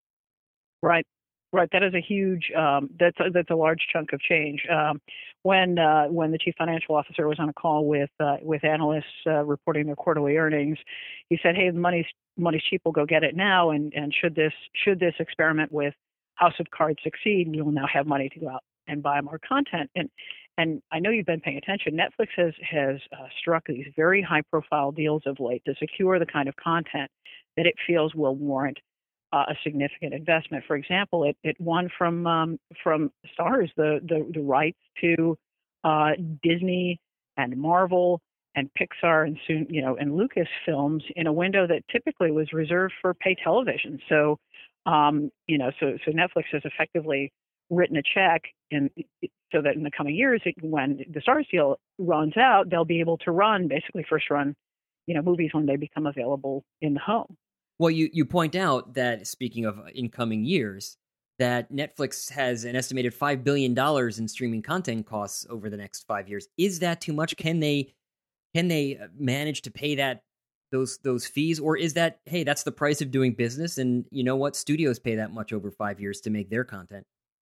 Right. Right, that is a huge. Um, that's a, that's a large chunk of change. Um, when uh, when the chief financial officer was on a call with uh, with analysts uh, reporting their quarterly earnings, he said, "Hey, the money's money's cheap. We'll go get it now. And and should this should this experiment with House of Cards succeed, you'll now have money to go out and buy more content." And and I know you've been paying attention. Netflix has has uh, struck these very high profile deals of late to secure the kind of content that it feels will warrant Uh, a significant investment. For example, it, it won from um, from Starz the, the, the rights to uh, Disney and Marvel and Pixar and soon, you know, and Lucasfilms in a window that typically was reserved for pay television. So, um, you know, so so Netflix has effectively written a check, and so that in the coming years, it, when the Starz deal runs out, they'll be able to run basically first run, you know, movies when they become available in the home. Well, you, you point out that, speaking of incoming years, that Netflix has an estimated five billion dollars in streaming content costs over the next five years. Is that too much? Can they can they manage to pay that those those fees? Or is that, hey, that's the price of doing business, and you know what? Studios pay that much over five years to make their content.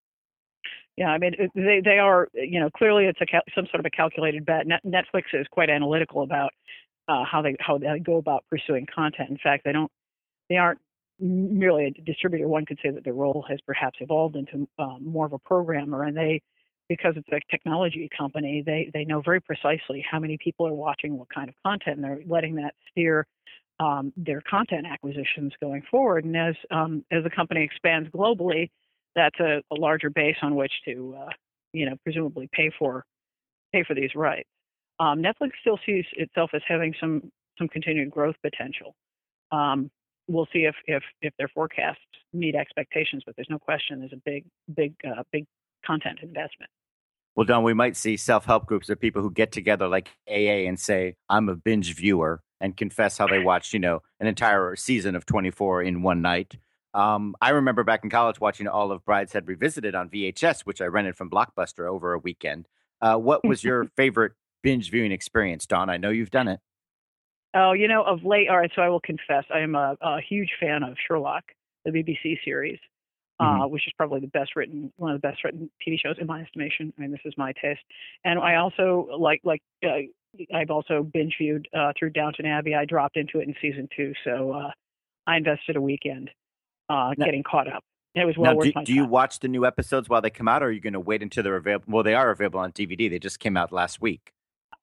Yeah, I mean, they they are, you know, clearly it's a cal- some sort of a calculated bet. Net- Netflix is quite analytical about uh, how they how they go about pursuing content. In fact, they don't They aren't merely a distributor. One could say that their role has perhaps evolved into um, more of a programmer, and they, because it's a technology company, they they know very precisely how many people are watching what kind of content, and they're letting that steer um, their content acquisitions going forward. And as um, as the company expands globally, that's a, a larger base on which to, uh, you know, presumably pay for pay for these rights. Um, Netflix still sees itself as having some some continued growth potential. Um, We'll see if, if if their forecasts meet expectations, but there's no question there's a big, big, uh, big content investment. Well, Don, we might see self-help groups of people who get together like A A and say, I'm a binge viewer, and confess how they watched, you know, an entire season of twenty-four in one night. Um, I remember back in college watching all of Brideshead Revisited on V H S, which I rented from Blockbuster over a weekend. Uh, what was your favorite binge viewing experience, Don? I know you've done it. Oh, you know, of late, all right, so I will confess, I am a, a huge fan of Sherlock, the B B C series, mm-hmm. uh, which is probably the best written, one of the best written T V shows in my estimation. I mean, this is my taste. And I also, like, like uh, I've also binge viewed uh, through Downton Abbey. I dropped into it in season two, so uh, I invested a weekend uh, now, getting caught up. It was well now, worth do, my do time. you watch the new episodes while they come out, or are you going to wait until they're available? Well, they are available on D V D. They just came out last week.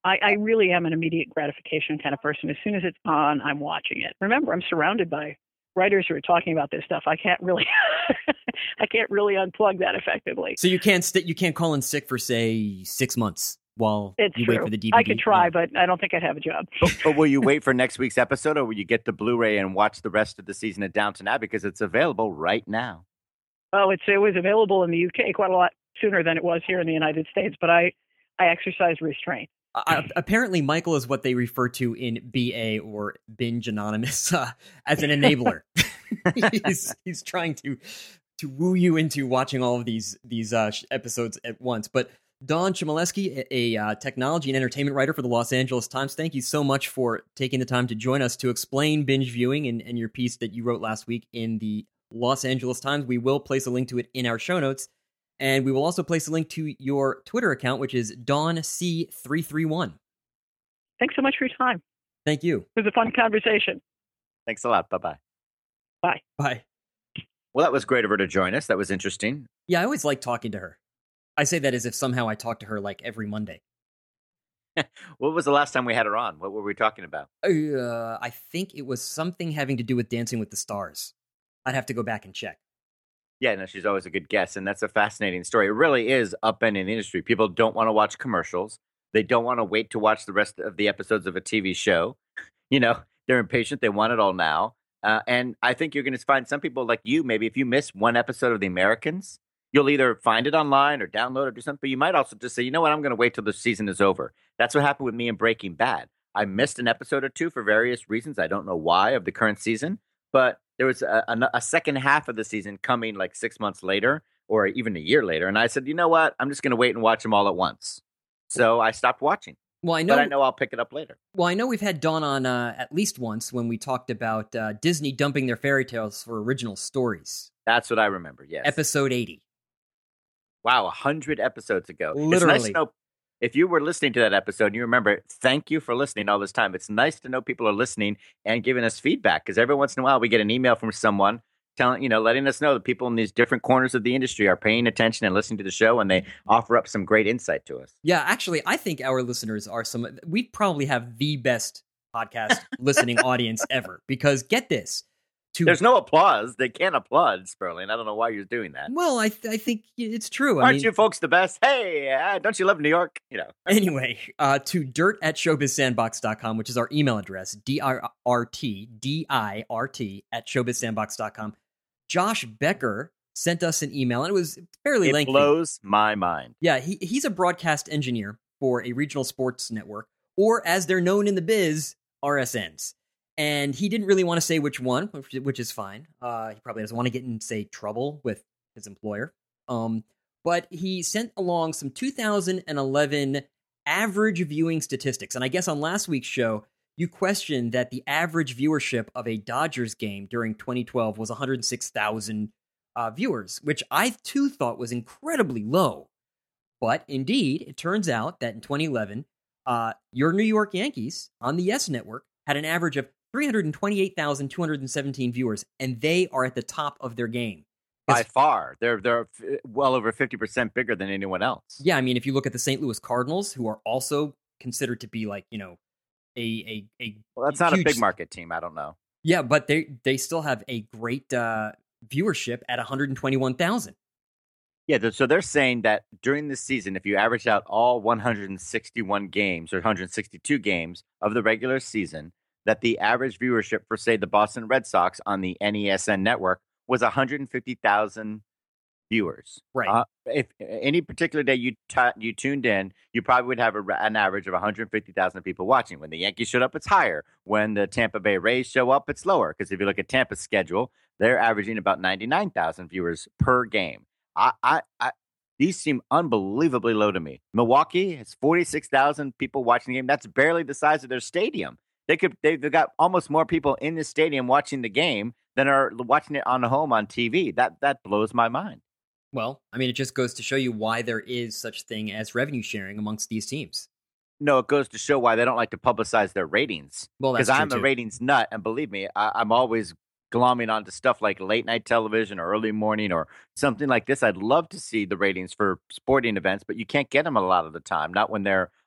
I, I really am an immediate gratification kind of person. As soon as it's on, I'm watching it. Remember, I'm surrounded by writers who are talking about this stuff. I can't really, I can't really unplug that effectively. So you can't st- you can't call in sick for say six months while it's you true. wait for the D V D. I could try, yeah. but I don't think I'd have a job. But, but will you wait for next week's episode, or will you get the Blu-ray and watch the rest of the season of Downton Abbey because it's available right now? Oh, it's it was available in the U K quite a lot sooner than it was here in the United States, but I, I exercise restraint. Uh, apparently, Michael is what they refer to in B A or Binge Anonymous uh, as an enabler. he's he's trying to to woo you into watching all of these these uh, episodes at once. But Don Chmielewski, a, a uh, technology and entertainment writer for the Los Angeles Times, thank you so much for taking the time to join us to explain binge viewing and, and your piece that you wrote last week in the Los Angeles Times. We will place a link to it in our show notes. And we will also place a link to your Twitter account, which is Dawn C three three one. Thanks so much for your time. Thank you. It was a fun conversation. Thanks a lot. Bye-bye. Bye. Bye. Well, that was great of her to join us. That was interesting. Yeah, I always like talking to her. I say that as if somehow I talk to her like every Monday. What was the last time we had her on? What were we talking about? Uh, I think it was something having to do with Dancing with the Stars. I'd have to go back and check. Yeah, no, she's always a good guest, and that's a fascinating story. It really is upending the industry. People don't want to watch commercials. They don't want to wait to watch the rest of the episodes of a T V show. You know, they're impatient. They want it all now. Uh, and I think you're going to find some people like you, maybe if you miss one episode of The Americans, you'll either find it online or download it or do something. But you might also just say, you know what, I'm going to wait till the season is over. That's what happened with me in Breaking Bad. I missed an episode or two for various reasons. I don't know why of the current season, but there was a, a, a second half of the season coming like six months later or even a year later. And I said, you know what? I'm just going to wait and watch them all at once. So I stopped watching. Well, I know. But I know I'll pick it up later. Well, I know we've had Dawn on uh, at least once when we talked about uh, Disney dumping their fairy tales for original stories. That's what I remember, yes. Episode eighty. Wow, one hundred episodes ago. Literally. It's nice to know, if you were listening to that episode and you remember, thank you for listening all this time. It's nice to know people are listening and giving us feedback, because every once in a while we get an email from someone telling, you know, letting us know that people in these different corners of the industry are paying attention and listening to the show, and they offer up some great insight to us. Yeah, actually, I think our listeners are some, we probably have the best podcast listening audience ever, because get this. To, There's no applause. They can't applaud, Sperling. I don't know why you're doing that. Well, I th- I think it's true. Aren't I mean, you folks the best? Hey, uh, don't you love New York? You know. Anyway, uh, to dirt at showbiz sandbox dot com, which is our email address, D I R T, D I R T, at showbiz sandbox dot com. Josh Becker sent us an email, and it was fairly it lengthy. It blows my mind. Yeah, he he's a broadcast engineer for a regional sports network, or as they're known in the biz, R S Ns. And he didn't really want to say which one, which, which is fine. Uh, he probably doesn't want to get in, say, trouble with his employer. Um, but he sent along some two thousand eleven average viewing statistics. And I guess on last week's show, you questioned that the average viewership of a Dodgers game during twenty twelve was one hundred six thousand uh, viewers, which I, too, thought was incredibly low. But indeed, it turns out that in twenty eleven, uh, your New York Yankees on the Yes Network had an average of three hundred twenty-eight thousand two hundred seventeen viewers, and they are at the top of their game. By far. They're they're well over fifty percent bigger than anyone else. Yeah, I mean, if you look at the Saint Louis Cardinals, who are also considered to be like, you know, a a, a Well, that's not huge, a big market team. I don't know. Yeah, but they, they still have a great uh, viewership at one hundred twenty-one thousand. Yeah, so they're saying that during this season, if you average out all one hundred sixty-one games or one hundred sixty-two games of the regular season, that the average viewership for, say, the Boston Red Sox on the N E S N network was one hundred fifty thousand viewers. Right. Uh, if any particular day you t- you tuned in, you probably would have a, an average of one hundred fifty thousand people watching. When the Yankees showed up, it's higher. When the Tampa Bay Rays show up, it's lower. Because if you look at Tampa's schedule, they're averaging about ninety-nine thousand viewers per game. I, I, I These seem unbelievably low to me. Milwaukee has forty-six thousand people watching the game. That's barely the size of their stadium. They could, they've got almost more people in the stadium watching the game than are watching it on home on T V. That that blows my mind. Well, I mean, it just goes to show you why there is such thing as revenue sharing amongst these teams. No, it goes to show why they don't like to publicize their ratings. Well, that's because true I'm a too. ratings nut, and believe me, I, I'm always glomming onto stuff like late night television or early morning or something like this. I'd love to see the ratings for sporting events, but you can't get them a lot of the time. Not when they're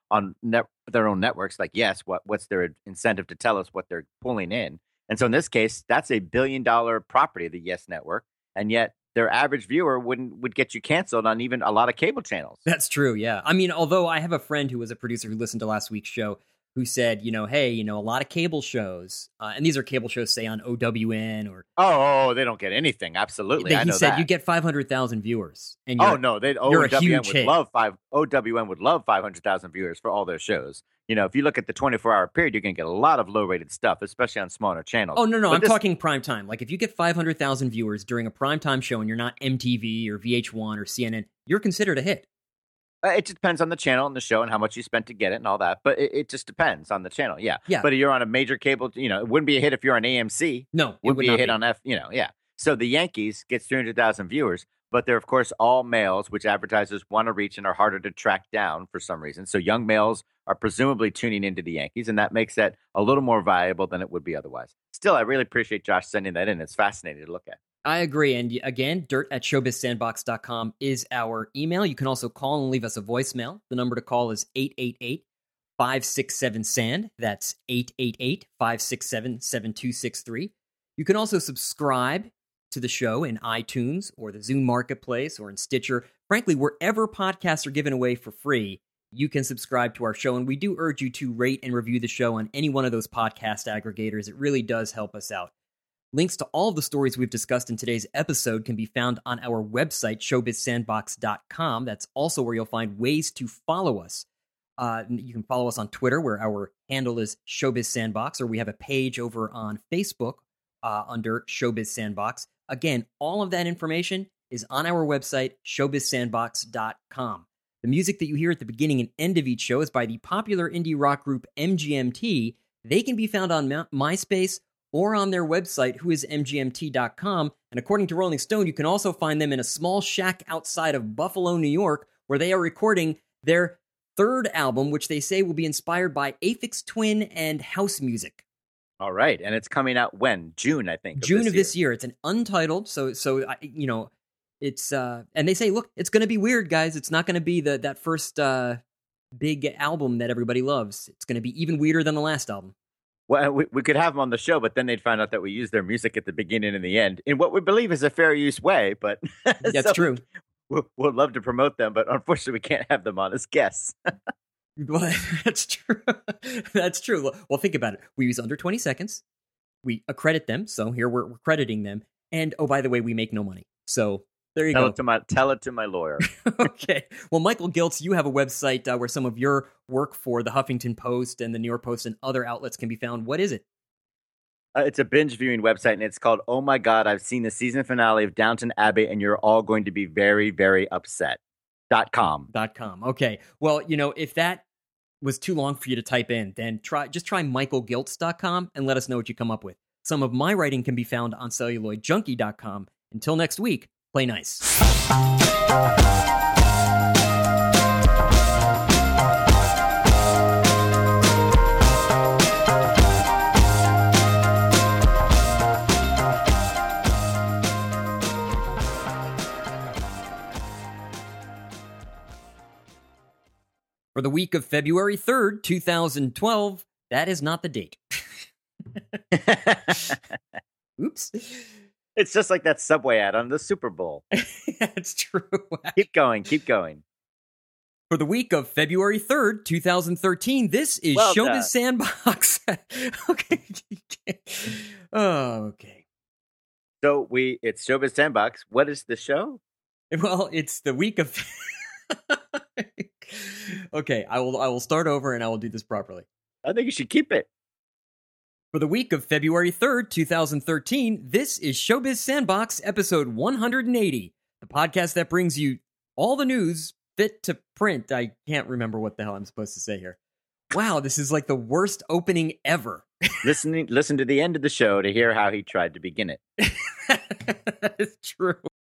on net, their own networks. Like, yes, what what's their incentive to tell us what they're pulling in? And so in this case, that's a billion dollar property, the Yes Network, and yet their average viewer wouldn't would get you canceled on even a lot of cable channels. That's true. Yeah. I mean, although I have a friend who was a producer who listened to last week's show who said, you know, hey, you know, a lot of cable shows, uh, and these are cable shows, say on O W N or. Oh, oh they don't get anything. Absolutely. He I know said that. you get five hundred thousand viewers. And you're, oh, no. They, you're O W N a huge would hit. love five. O W N would love five hundred thousand viewers for all their shows. You know, if you look at the twenty-four hour period, you're going to get a lot of low rated stuff, especially on smaller channels. Oh, no, no. But I'm this, talking prime time. Like if you get five hundred thousand viewers during a prime time show and you're not M T V or V H one or C N N, you're considered a hit. Uh, it just depends on the channel and the show and how much you spent to get it and all that. But it, it just depends on the channel. Yeah. Yeah. But you're on a major cable, you know, it wouldn't be a hit if you're on A M C. No, it would would be not a hit be. on F, you know, yeah. So the Yankees gets three hundred thousand viewers, but they're, of course, all males, which advertisers want to reach and are harder to track down for some reason. So young males are presumably tuning into the Yankees, and that makes that a little more valuable than it would be otherwise. Still, I really appreciate Josh sending that in. It's fascinating to look at. I agree. And again, dirt at showbiz sandbox dot com is our email. You can also call and leave us a voicemail. The number to call is eight eight eight, five six seven, S A N D. That's eight eight eight, five six seven, seven two six three. You can also subscribe to the show in iTunes or the Zune Marketplace or in Stitcher. Frankly, wherever podcasts are given away for free, you can subscribe to our show. And we do urge you to rate and review the show on any one of those podcast aggregators. It really does help us out. Links to all of the stories we've discussed in today's episode can be found on our website, showbiz sandbox dot com. That's also where you'll find ways to follow us. Uh, you can follow us on Twitter, where our handle is ShowbizSandbox, or we have a page over on Facebook uh, under Showbiz Sandbox. Again, all of that information is on our website, showbiz sandbox dot com. The music that you hear at the beginning and end of each show is by the popular indie rock group M G M T. They can be found on MySpace or on their website, who is M G M T dot com. And according to Rolling Stone, you can also find them in a small shack outside of Buffalo, New York, where they are recording their third album, which they say will be inspired by Aphex Twin and house music. All right. And it's coming out when? June, I think. Of June this of this year. It's an untitled, so, so you know, it's, uh, and they say, look, it's going to be weird, guys. It's not going to be the that first uh, big album that everybody loves. It's going to be even weirder than the last album. Well, we, we could have them on the show, but then they'd find out that we use their music at the beginning and the end in what we believe is a fair use way. But that's so true. We'll, we'll love to promote them, but unfortunately, we can't have them on as guests. Well, that's true. That's true. Well, think about it. We use under twenty seconds. We accredit them, so here we're, we're crediting them. And oh, by the way, we make no money. So there you tell go. It to my, tell it to my lawyer. Okay. Well, Michael Giltz, you have a website uh, where some of your work for the Huffington Post and the New York Post and other outlets can be found. What is it? Uh, it's a binge viewing website, and it's called Oh My God, I've Seen the Season Finale of Downton Abbey, and you're all going to be very, very upset. Dot com. Dot com. Okay. Well, you know, if that was too long for you to type in, then try just try michael giltz dot com and let us know what you come up with. Some of my writing can be found on celluloid junkie dot com. Until next week, play nice. For the week of February third, twenty twelve, that is not the date. Oops. It's just like that Subway ad on the Super Bowl. That's true. Keep going, keep going. For the week of February third, twenty thirteen, this is Well Showbiz done. Sandbox. Okay. Oh, okay. So we, it's Showbiz Sandbox. What is the show? Well, it's the week of. Okay, I will. I will start over and I will do this properly. I think you should keep it. For the week of February third, twenty thirteen, this is Showbiz Sandbox, episode one hundred eighty, the podcast that brings you all the news fit to print. I can't remember what the hell I'm supposed to say here. Wow, this is like the worst opening ever. Listening, listen to the end of the show to hear how he tried to begin it. That is true.